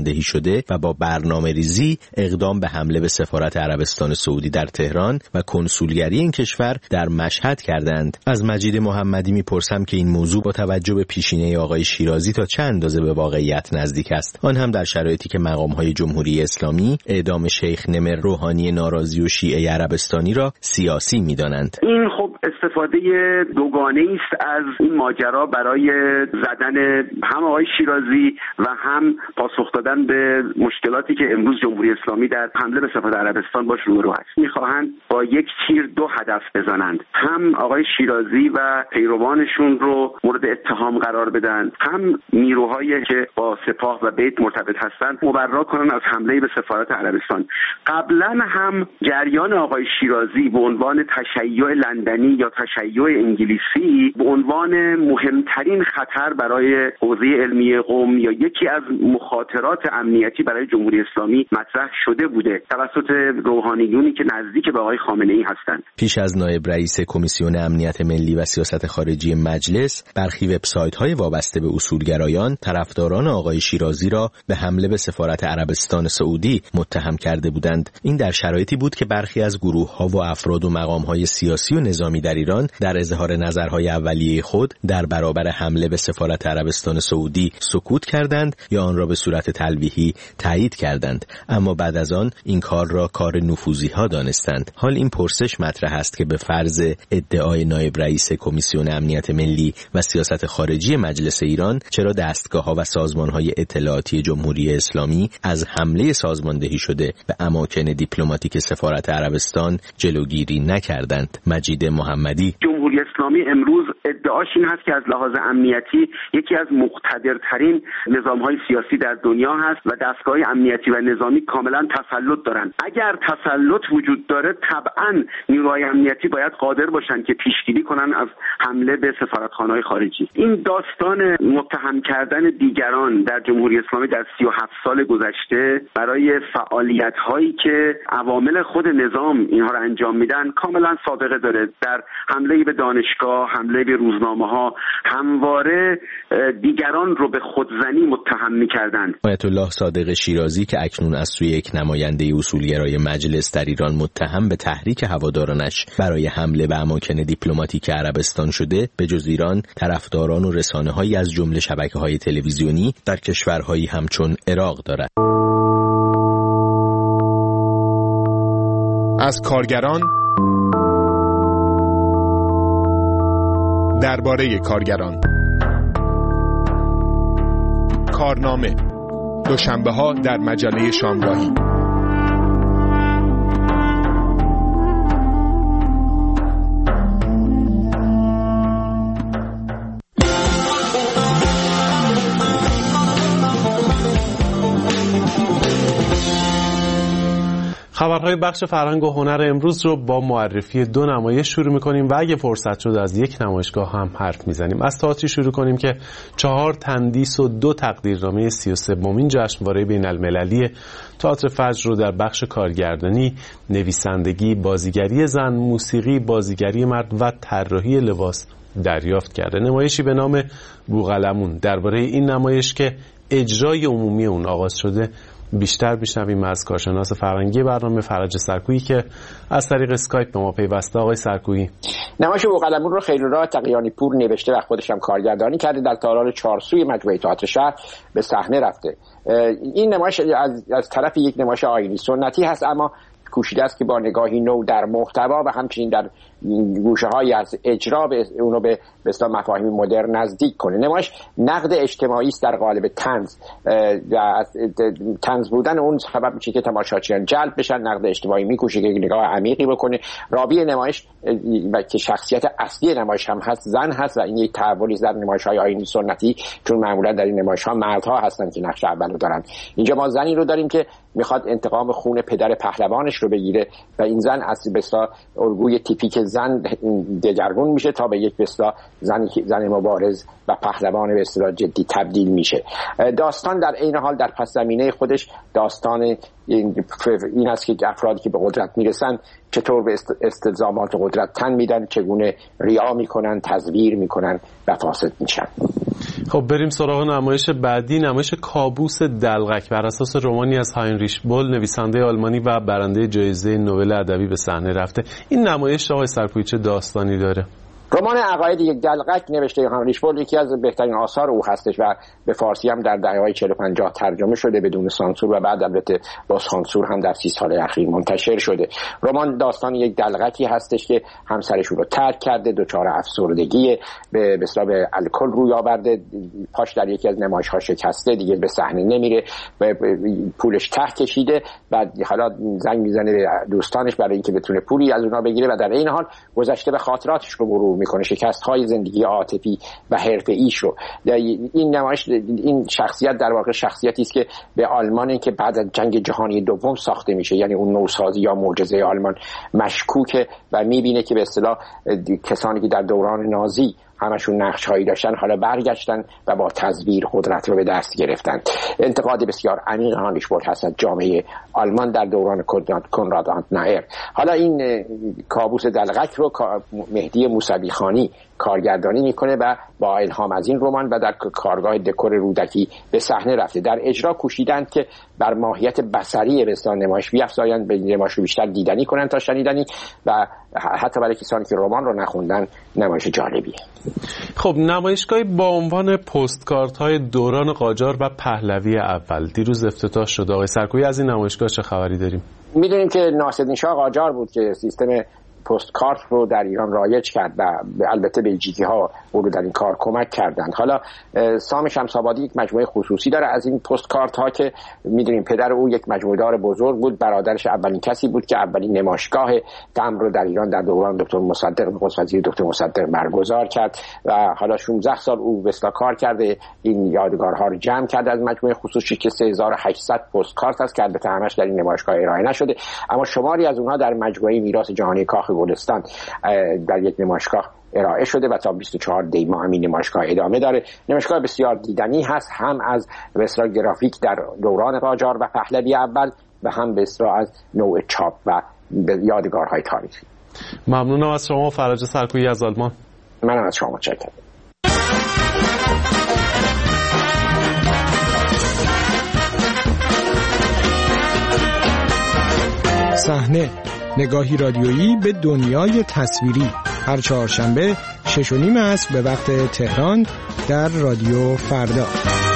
شده و با برنامه‌ریزی اقدام به حمله به سفارت عربستان سعودی در تهران و کنسولگری این کشور در مشهد کردند. از مجید محمدی میپرسم که این موضوع با توجه به پیشینه آقای شیرازی تا چه اندازه به واقعیت نزدیک است، آن هم در شرایطی که مقام‌های جمهوری اسلامی اعدام شیخ نمر روحانی ناراضی و شیعه عربستانی را سیاسی می‌دانند. این خب استفاده دوگانه‌ای است از این ماجرا برای زدن هم آقای شیرازی و هم پاسخ دادن به مشکلاتی که امروز جمهوری اسلامی در حمله به سفارت عربستان باش روبرو است. می‌خواهند با یک تیر دو هدف بزنند، هم آقای شیرازی و پیروانشون رو مورد اتهام قرار بدن، هم نیروهایی که با سپاه و بیت مرتبط هستند مبرا کنن از حمله به سفارت عربستان. قبلا هم جریان آقای شیرازی به عنوان تشیع لندنی یا تشیع انگلیسی به عنوان مهمترین خطر برای حوزه علمی قم یا یکی از مخاطرات امنیتی برای جمهوری اسلامی مطرح شده بوده توسط روحانیونی که نزدیک به آقای خامنه‌ای هستند. پیش از نایب رئیس کمیسیون امنیت ملی و سیاست خارجی مجلس برخی وبسایت‌های وابسته به اصولگرایان طرفداران آقای شیرازی را به حمله به سفارت عربستان سعودی متهم کرده بودند. این در شرایطی بود که برخی از گروه‌ها و افراد و مقام‌های سیاسی و نظامی در ایران در اظهار نظرهای اولیه خود در برابر حمله به سفارت عربستان سعودی سکوت کردند یا آن را به صورت تلویحی تایید کردند، اما بعد از آن این کار را کار نفوذی‌ها دانستند. حال این پرسش مطرح است که به فرض ادعای نایب رئیس کمیسیون امنیت ملی و سیاست خارجی مجلس ایران، چرا دستگاه‌ها و سازمان‌های اطلاعاتی جمهوری اسلامی از حمله سازماندهی شده به اماکن دیپلماتیک سفارت عربستان جلوگیری نکردند؟ مجید محمدی: جمهوری اسلامی امروز ادعاش این هست که از لحاظ امنیتی یکی از مقتدرترین نظام‌های سیاسی در دنیا هست و دستگاه امنیتی و نظامی کاملا تسلط دارند. اگر تسلط وجود داره طبعاً نیروهای امنیتی باید قادر باشن که پیشگیری کنن از حمله به سفارتخانه‌های خارجی. این داستان متهم کردن دیگران در جمهوری اسلامی در 37 سال گذشته برای فعالیت‌هایی که عوامل خود نظام اینها را انجام میدن کاملا سابقه داره. در حمله به دانشگاه، حمله به روزنامه‌ها همواره دیگران رو به خودزنی متهم می‌کردند. آیت الله صادق شیرازی که اکنون از سوی یک نماینده اصولگرای مجلس در ایران متهم به تحریک هوادارانش برای حمله به اماکن دیپلماتیک عربستان شده، به جز ایران طرفداران و رسانه‌هایی از جمله شبکه‌های تلویزیونی در کشورهایی همچون عراق دارد. از کارگران درباره کارگران. کارنامه دوشنبه‌ها در مجله شامگاهی. خبرهای بخش فرهنگ و هنر امروز رو با معرفی دو نمایش شروع می‌کنیم و اگه فرصت شد از یک نمایشگاه هم حرف می‌زنیم. از تئاتری شروع کنیم که 4 تندیس و 2 تقدیرنامه 33مین جشنواره بین‌المللی تئاتر فجر رو در بخش کارگردانی، نویسندگی، بازیگری زن، موسیقی، بازیگری مرد و طراحی لباس دریافت کرده. نمایشی به نام بوقلمون. درباره این نمایش که اجرای عمومی اون آغاز شده بیشتر بشنویم از کارشناس فرهنگی برنامه فرج سرکویی که از طریق اسکایپ به ما پیوسته. آقای سرکویی، نمایش بوقلمون رو خیرالله تقیانی پور نوشته و خودش هم کارگردانی کرده، در تالار چارسوی مجموعه تئاتر شهر به صحنه رفته. این نمایش از طرف یک نمایش آیینی سنتی هست، اما کوشیده است که با نگاهی نو در محتوا و همچنین در گوشه‌هایی از اجرا اونو به اصطلاح مفاهیم مدرن نزدیک کنه. نمایش نقد اجتماعی است در قالب طنز. طنز بودن اون سبب میشه که تماشاچیان جلب بشن. نقد اجتماعی میکوشه که نگاه عمیقی بکنه. راوی نمایش که شخصیت اصلی نمایش هم هست زن هست و این یک تحولی در نمایش‌های آیینی سنتی، چون معمولا در این نمایش‌ها مردها هستن که نقش اولو دارن. اینجا ما زنی رو داریم که میخواد انتقام خون پدر پهلوانش رو بگیره و این زن اصلی به اصطلاح الگوی تیپیک زن دگرگون میشه تا به یک به اصطلاح زن مبارز و پهلوان به اصطلاح جدی تبدیل میشه. داستان در عین حال در پس زمینه خودش داستان این است که افرادی که به قدرت میرسن چطور به استلزامات قدرت تن میدن، چگونه ریا میکنن، تزویر میکنن و فاسد میشن. خب بریم سراغ نمایش بعدی، نمایش کابوس دلقک بر اساس رمانی از هاینریش بول، نویسنده آلمانی و برنده جایزه نوبل ادبی به صحنه رفته. این نمایش آقای سرکویی چه داستانی داره؟ رمان عقاید یک دلقک نوشته هاینریش بول یکی از بهترین آثار او هستش و به فارسی هم در دهه‌های 40 و 50 ترجمه شده بدون سانسور و بعد البته با سانسور هم در 30 سال اخیر منتشر شده. رمان داستان یک دلقکی هستش که همسرش رو ترک کرده، دچار افسردگی، به اصطلاح به الکل روی آورده، پاش در یکی از نمایش‌ها شکسته، دیگه به صحنه نمیره و پولش ته کشیده. بعد حالا زنگ میزنه به دوستانش برای اینکه بتونه پولی از اونها بگیره و در این حال گذشته به خاطراتش رو مرور میکنه، شکست‌های زندگی عاطفی و حرفه‌ایش رو. این نمایش، این شخصیت در واقع شخصیتی است که به آلمانی که بعد از جنگ جهانی دوم ساخته میشه، یعنی اون نوسازی یا معجزه آلمان، مشکوکه و میبینه که به اصطلاح کسانی که در دوران نازی همشون نقش‌هایی داشتن حالا برگشتن و با تزویر قدرت رو به دست گرفتن. انتقاد بسیار عمیق هاینریش بول هست از جامعه آلمان در دوران کنراد آدنایر. حالا این کابوس دلقک رو مهدی موسویخانی کارگردانی میکنه و با الهام از این رمان و در کارگاه دکور رودکی به صحنه رفته. در اجرا کوشیدند که بر ماهیت بصری رسان نمایش بیفزایند، به نمایش رو بیشتر دیدنی کنند تا شنیدنی و حتی برای کسانی که رمان رو نخوندن نمایش جالبیه. خب نمایشگاهی با عنوان پستکارت‌های دوران قاجار و پهلوی اول دیروز افتتاح شد. آقای سرکویی از این نمایشگاه چه خبری داریم؟ میدونیم که ناصرالدین شاه قاجار بود که سیستم پست کارت رو در ایران رایج کرد و البته بلژیکی ها او رو در این کار کمک کردند. حالا سام شمس‌آبادی یک مجموعه خصوصی داره از این پست کارت ها که میدونیم پدر او یک مجموعه دار بزرگ بود، برادرش اولین کسی بود که اولین نمایشگاه تمبر رو در ایران در دوران دکتر مصدق، نخست وزیر دکتر مصدق برگزار کرد و حالا 16 سال او وستا کار کرده، این یادگارها رو جمع کرده از مجموعه خصوصی که 3800 پست کارت است که البته همش در این نمایشگاه ارائه نشده، اما شماری از اونها در مجموعه میراث جهانی کاخ گلستان در یک نمایشگاه ارائه شده و تا 24 دی ماه همین نمایشگاه ادامه داره. نمایشگاه بسیار دیدنی هست، هم از به اصطلاح گرافیک در دوران قاجار و پهلوی اول و هم به اصطلاح از نوع چاپ و یادگارهای تاریخی. ممنونم از شما فرج سرکویی از آلمان. منم از شما متشکرم. صحنه، نگاهی رادیویی به دنیای تصویری، هر چهارشنبه 6:30 عصر به وقت تهران در رادیو فردا.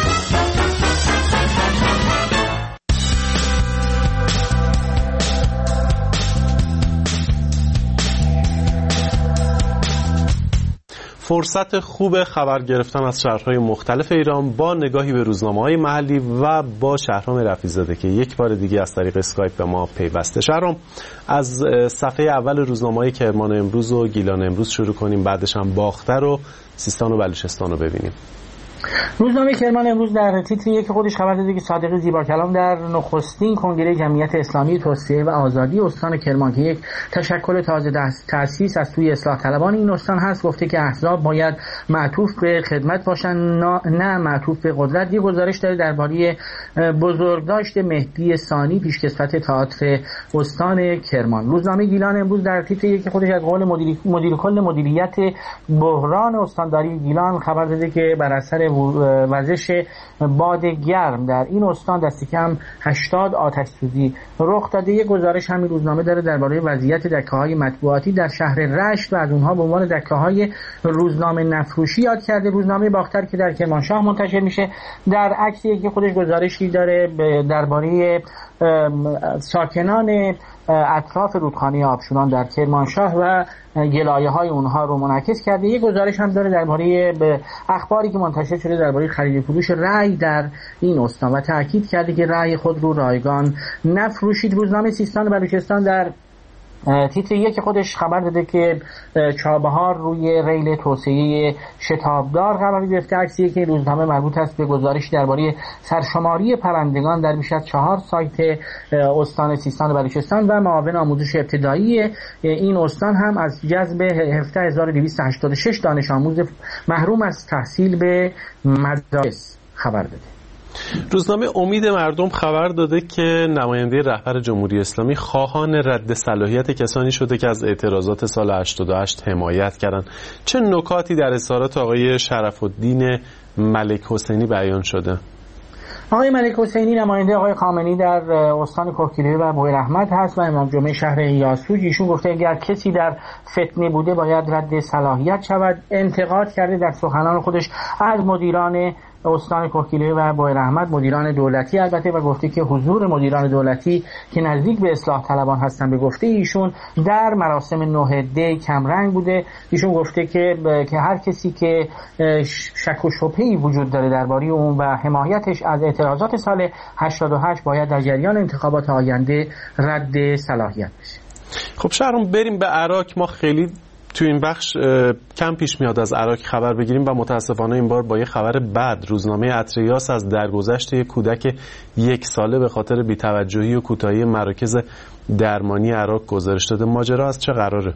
فرصت خوب خبر گرفتن از شهرهای مختلف ایران با نگاهی به روزنامه‌های محلی و با شهرام رفیع‌زاده که یک بار دیگه از طریق اسکایپ به ما پیوسته. شهرام، از صفحه اول روزنامه‌های کرمان امروز و گیلان امروز شروع کنیم، بعدش هم باختر و سیستان و بلوچستان رو ببینیم. روزنامه کرمان امروز در تیتر یک خودش خبر داده که صادق زیباکلام در نخستین کنگره جمعیت اسلامی توسعه و آزادی استان کرمان که یک تشکل تازه تأسیس از سوی اصلاح طلبان این استان هست، گفته که احزاب باید معطوف به خدمت باشند نه معطوف به قدرت. یک گزارش داره درباره بزرگداشت مهدی ثانی پیشکسوت تئاتر استان کرمان. روزنامه گیلان امروز در تیتر یک خودش از قول مدیر کل مدیریت بحران استانداری گیلان خبر داده که بر اثر وزش باد گرم در این استان دست کم 80 آتش سوزی رخ داده. یک گزارش همین روزنامه داره درباره وضعیت دکه‌های مطبوعاتی در شهر رشت و از اونها به عنوان دکه‌های روزنامه نفروشی یاد کرده. روزنامه باختر که در کرمانشاه منتشر میشه در عکس یکی خودش گزارشی داره درباره ساکنان اطراف رودخانه آبشونان در کرمانشاه و گلایه‌های اونها رو منعکس کرده. یک گزارش هم داره درباره اخباری که منتشر شده درباره خرید فروش رأی در این استان و تاکید کرده که رأی خود رو رایگان نفروشید. روزنامه سیستان و بلوچستان در تیتر یک خودش خبر داده که چابهار روی ریل توسعه شتابدار قرار گرفته. عکسی که روزنامه مربوط است به گزارش درباره سرشماری پرندگان در بیش از 4 سایت استان سیستان و بلوچستان و معاون آموزش ابتدایی این استان هم از جذب 17286 دانش آموز محروم از تحصیل به مدارس خبر داده. روزنامه امید مردم خبر داده که نماینده رهبر جمهوری اسلامی خواهان رد صلاحیت کسانی شده که از اعتراضات سال 88 حمایت کردند. چه نکاتی در اظهارات آقای شرف‌الدین ملک حسینی بیان شده؟ آقای ملک حسینی نماینده آقای خامنه‌ای در استان کوهگیلویه و بویراحمد هست و امام جمعه شهر یاسوج. ایشون گفته اگر کسی در فتنه بوده باید رد صلاحیت شود. انتقاد کرده در سخنان خودش از مدیران استان کوهگیلویه و بویراحمد، مدیران دولتی البته، و گفته که حضور مدیران دولتی که نزدیک به اصلاح طلبان هستن به گفته ایشون در مراسم 9 دی کمرنگ بوده. ایشون گفته که هر کسی که شک و شبهه‌ای وجود داره درباره اون و حمایتش از اعتراضات سال 88 باید در جریان انتخابات آینده رد صلاحیت بشه. خب شهرام بریم به عراق. ما خیلی تو این بخش کم پیش میاد از عراق خبر بگیریم و متاسفانه این بار با یه خبر بد. روزنامه اطریاس از درگذشت یک کودک 1 ساله به خاطر بی‌توجهی و کوتاهی مراکز درمانی عراق گزارش داده. ماجرا از چه قراره؟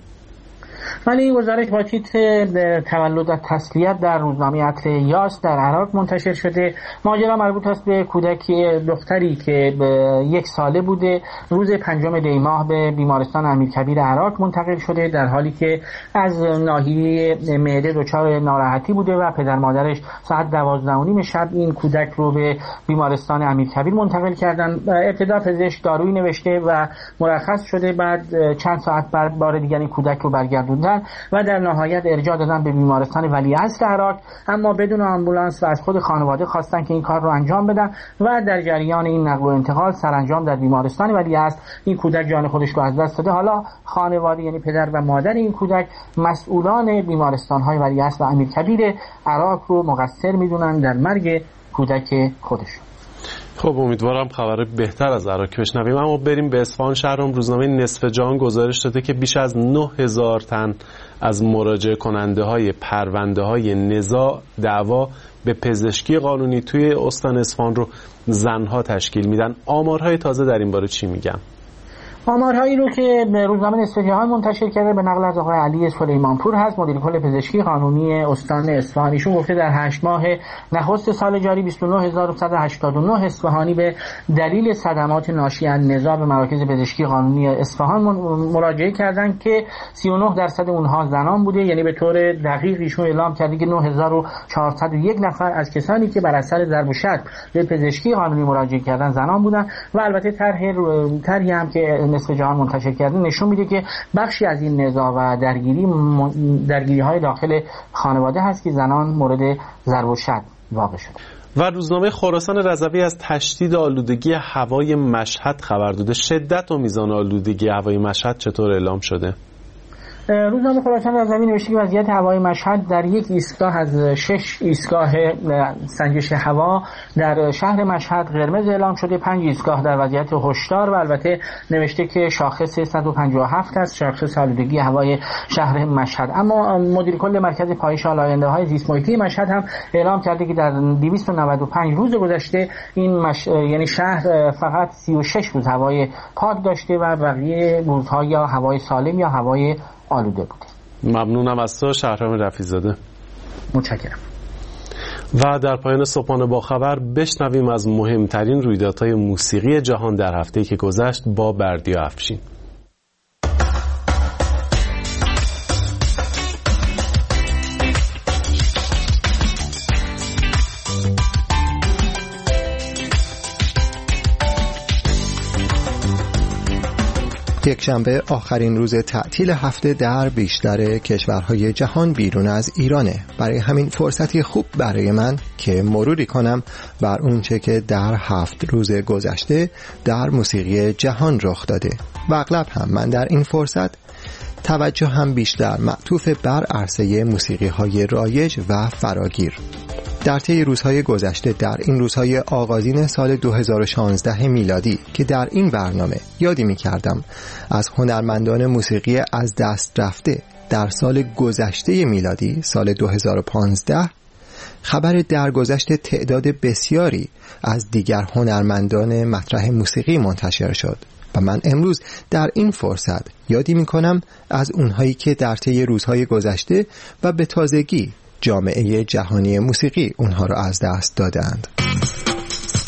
ولی این گزارش با تیتر تولد و تسلیت در روزنامه اطریاس در عراق منتشر شده. ماجرا مربوط است به کودک دختری که 1 ساله بوده. روز 5 دی ماه به بیمارستان امیرکبیر عراق منتقل شده در حالی که از ناحیه معده دچار ناراحتی بوده و پدر مادرش ساعت 12:30 شب این کودک رو به بیمارستان امیرکبیر منتقل کردن. ابتدا پزشک دارویی نوشته و مرخص شده، بعد چند ساعت بعد بار دیگر این کودک رو برگردوندن و در نهایت ارجاع دادن به بیمارستان ولیعصر عراق، اما بدون آمبولانس و از خود خانواده خواستن که این کار رو انجام بدن و در جریان این نقل و انتقال سرانجام در بیمارستان ولیعصر این کودک جان خودش رو از دست داده. حالا خانواده یعنی پدر و مادر این کودک مسئولان بیمارستان‌های ولیعصر و امیرکبیر عراق رو مقصر میدونن در مرگ کودک خودشون. خب امیدوارم خبر بهتر از عراق بشنویم. اما بریم به اصفهان. شهرام روزنامه نصف جهان گزارش داده که بیش از 9000 تن از مراجعه کننده های پرونده های نزاع دعوا به پزشکی قانونی توی استان اصفهان رو زنها تشکیل میدن. آمارهای تازه در این باره چی میگن؟ آمارهایی رو که روزنامه نصف جهان منتشر کرده به نقل از آقای علی سلیمانپور هست، مدیر کل پزشکی قانونی استان اصفهان. ایشون گفته در 8 ماه نخست سال جاری 29189 اصفهانی به دلیل صدمات ناشی از نزاع به مراکز پزشکی قانونی اصفهان مراجعه کردند که 39% اونها زنان بوده. یعنی به طور دقیق ایشون اعلام کرده که 9401 نفر از کسانی که بر اثر ضرب و شتم به پزشکی قانونی مراجعه کردن زنان بودند. و البته طرحی هم که نصف جهان منتشر کرده نشون میده که بخشی از این نزاع و درگیری های داخل خانواده هست که زنان مورد ضرب و شتم واقع شده. و روزنامه خراسان رضوی از تشدید آلودگی هوای مشهد خبر داده. شدت و میزان آلودگی هوای مشهد چطور اعلام شده؟ روزنامه خراسان رضوی نوشته که وضعیت هوای مشهد در یک ایستگاه از 6 ایستگاه سنجش هوا در شهر مشهد قرمز اعلام شده، 5 ایستگاه در وضعیت هشدار و البته نوشته که شاخص 157 است شاخص آلودگی هوای شهر مشهد. اما مدیر کل مرکز پایش آلاینده‌های زیست محیطی مشهد هم اعلام کرده که در 295 روز گذشته این یعنی شهر فقط 36 روز هوای پاک داشته و بقیه روزها یا هوای سالم یا هوای آلوده بوده. ممنونم از تو شهرام رفیع‌زاده. متشکرم. و در پایان صبحانه با خبر بشنویم از مهمترین رویدادهای موسیقی جهان در هفته‌ای که گذشت با بردیا افشین. یکشنبه آخرین روز تعطیل هفته در بیشتر کشورهای جهان بیرون از ایرانه. برای همین فرصتی خوب برای من که مروری کنم بر اونچه که در 7 روز گذشته در موسیقی جهان رخ داده و اغلب هم من در این فرصت توجه هم بیشتر معطوف بر عرصه موسیقی های رایج و فراگیر. در طی روزهای گذشته در این روزهای آغازین سال 2016 میلادی که در این برنامه یادی می کردم از هنرمندان موسیقی از دست رفته در سال گذشته میلادی سال 2015 خبر درگذشت تعداد بسیاری از دیگر هنرمندان مطرح موسیقی منتشر شد و من امروز در این فرصت یادی می کنم از اونهایی که در طی روزهای گذشته و به تازگی جامعه جهانی موسیقی اونها را از دست دادند.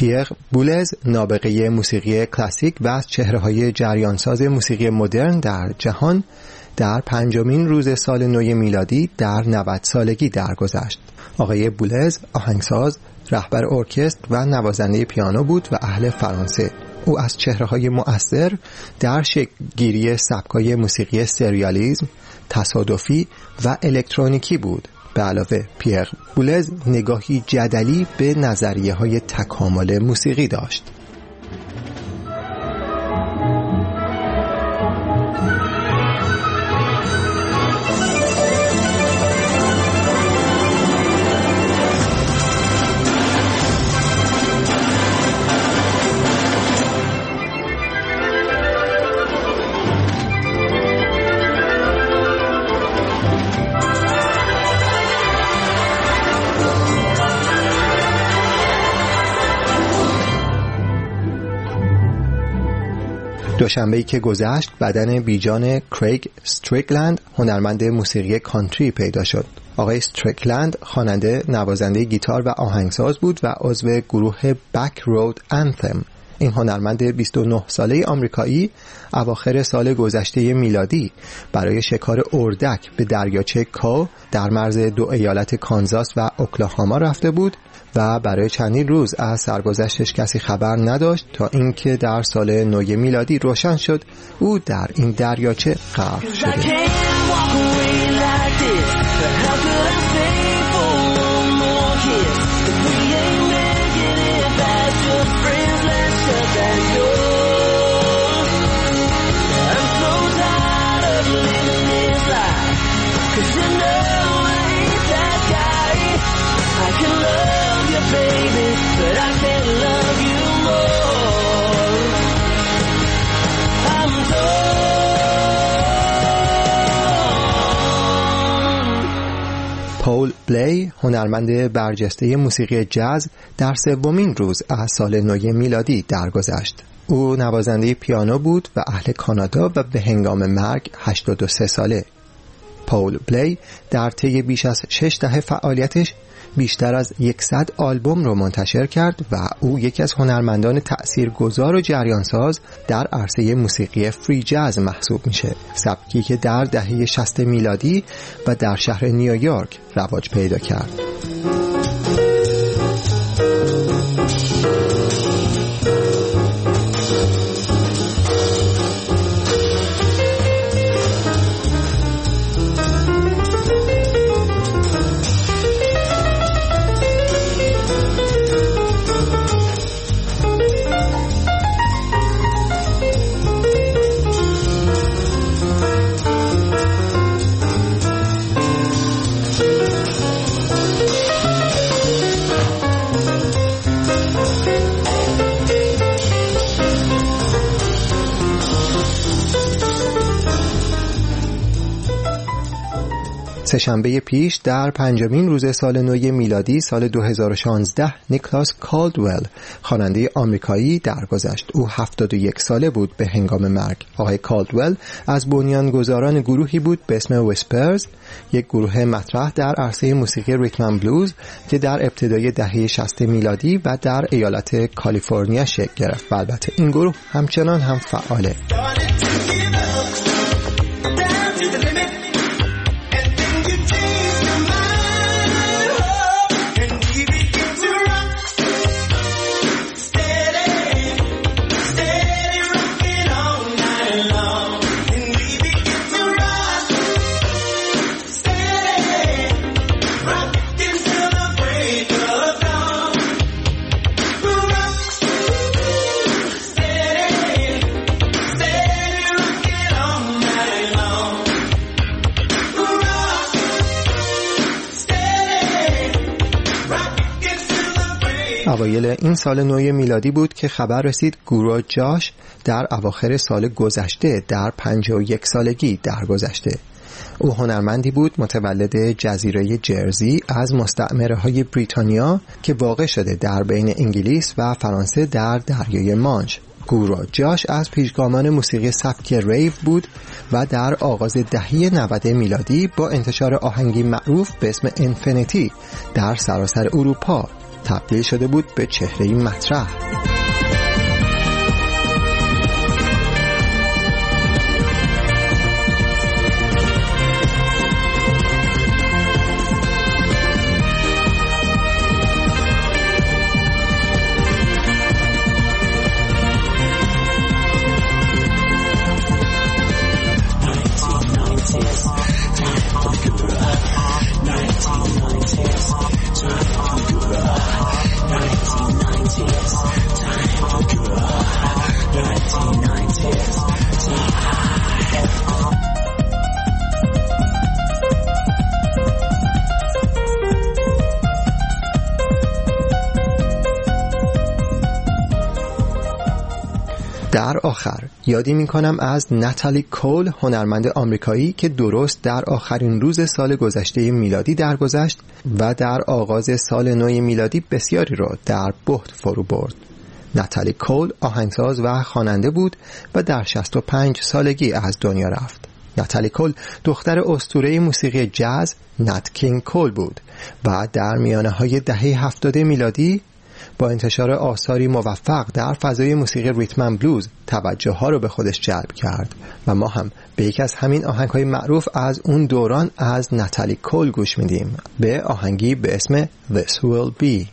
پیر بولز نابغه موسیقی کلاسیک و از چهره‌های جریانساز موسیقی مدرن در جهان در 5مین روز سال نو میلادی در 90 سالگی درگذشت. آقای بولز آهنگساز، رهبر ارکستر و نوازنده پیانو بود و اهل فرانسه. او از چهره‌های مؤثر در شکل‌گیری سبک‌های موسیقی سریالیسم، تصادفی و الکترونیکی بود. به علاوه پیر بولز نگاهی جدلی به نظریه‌های تکامل موسیقی داشت. دوشنبه‌ای که گذشت بدن بیجان کریگ استریکلند هنرمند موسیقی کانتری پیدا شد. آقای استریکلند خواننده، نوازنده گیتار و آهنگساز بود و عضو گروه بک رود انتم. این هنرمند 29 ساله آمریکایی اواخر سال گذشته میلادی برای شکار اردک به دریاچه کو در مرز 2 ایالت کانزاس و اوکلاهاما رفته بود و برای چندین روز از سرگذشتش کسی خبر نداشت تا اینکه در سال نو میلادی روشن شد او در این دریاچه غرق شده. پول بلی هنرمند برجسته موسیقی جاز در 3مین روز از سال نو میلادی درگذشت. او نوازنده پیانو بود و اهل کانادا و به هنگام مرگ 83 ساله. پول بلی در طی بیش از 6 دهه فعالیتش بیشتر از 100 آلبوم رو منتشر کرد و او یکی از هنرمندان تأثیرگذار و جریانساز در عرصه موسیقی فری جاز محسوب میشه، سبکی که در دهه 60 میلادی و در شهر نیویورک رواج پیدا کرد. سه‌شنبه پیش در 5مین روز سال نو میلادی سال 2016 نیکلاس کالدول خواننده آمریکایی درگذشت. او 71 ساله بود به هنگام مرگ. آقای کالدول از بنیانگذاران گروهی بود به اسم ویسپرز، یک گروه مطرح در عرصه موسیقی ریتم اند بلوز که در ابتدای دهه 60 میلادی و در ایالت کالیفرنیا شکل گرفت. و البته این گروه همچنان هم فعاله. اوایل این سال نو میلادی بود که خبر رسید گروه جاش در اواخر سال گذشته در 51 سالگی درگذشته. او هنرمندی بود متولد جزیره جرزی از مستعمره‌های بریتانیا که واقع شده در بین انگلیس و فرانسه در دریای مانش. گروه جاش از پیشگامان موسیقی سبک ریو بود و در آغاز دهه 90 میلادی با انتشار آهنگی معروف به اسم انفینیتی در سراسر اروپا تبدیل شده بود به چهره‌ای مطرح. در آخر یادی می‌کنم از ناتالی کول، هنرمند آمریکایی که درست در آخرین روز سال گذشته میلادی درگذشت و در آغاز سال نو میلادی بسیاری را در بهت فرو برد. ناتالی کول آهنگساز و خواننده بود و در 65 سالگی از دنیا رفت. ناتالی کول دختر اسطوره موسیقی جاز نات کینگ کول بود و در میانه‌های دهه 70 میلادی با انتشار آثاری موفق در فضای موسیقی ریتم بلوز توجه ها رو به خودش جلب کرد و ما هم به یکی از همین آهنگ‌های معروف از اون دوران از ناتالی کول گوش میدیم، به آهنگی به اسم This Will Be.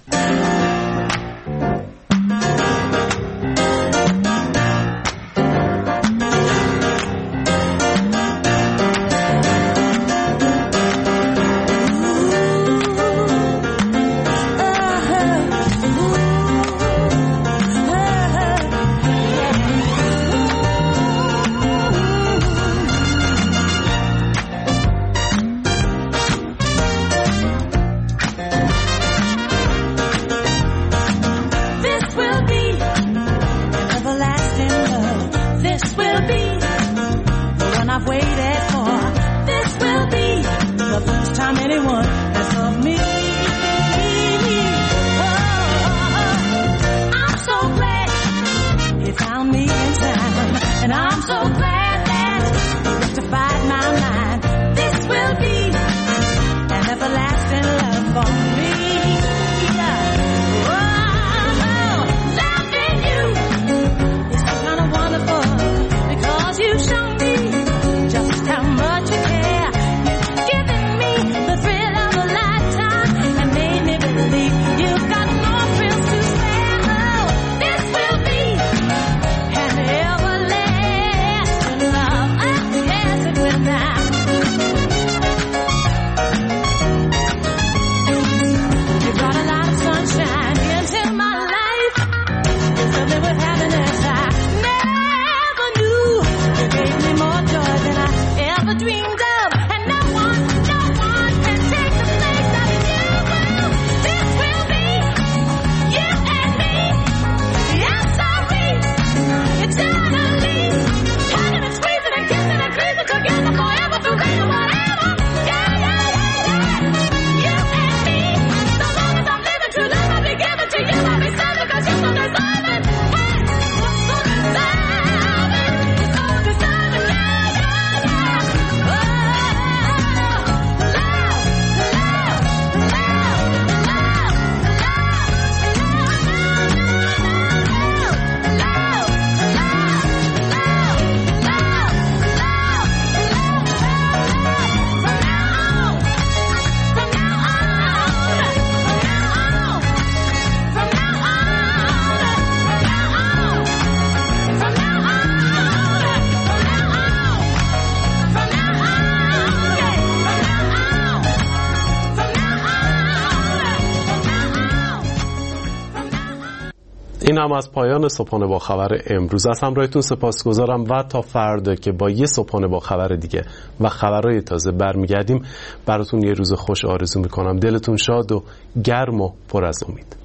این هم از پایان صبحانه با خبر امروز. از همراهیتون سپاسگزارم و تا فردا که با یه صبحانه با خبر دیگه و خبرهای تازه برمیگردیم براتون یه روز خوش آرزو میکنم. دلتون شاد و گرم و پر از امید.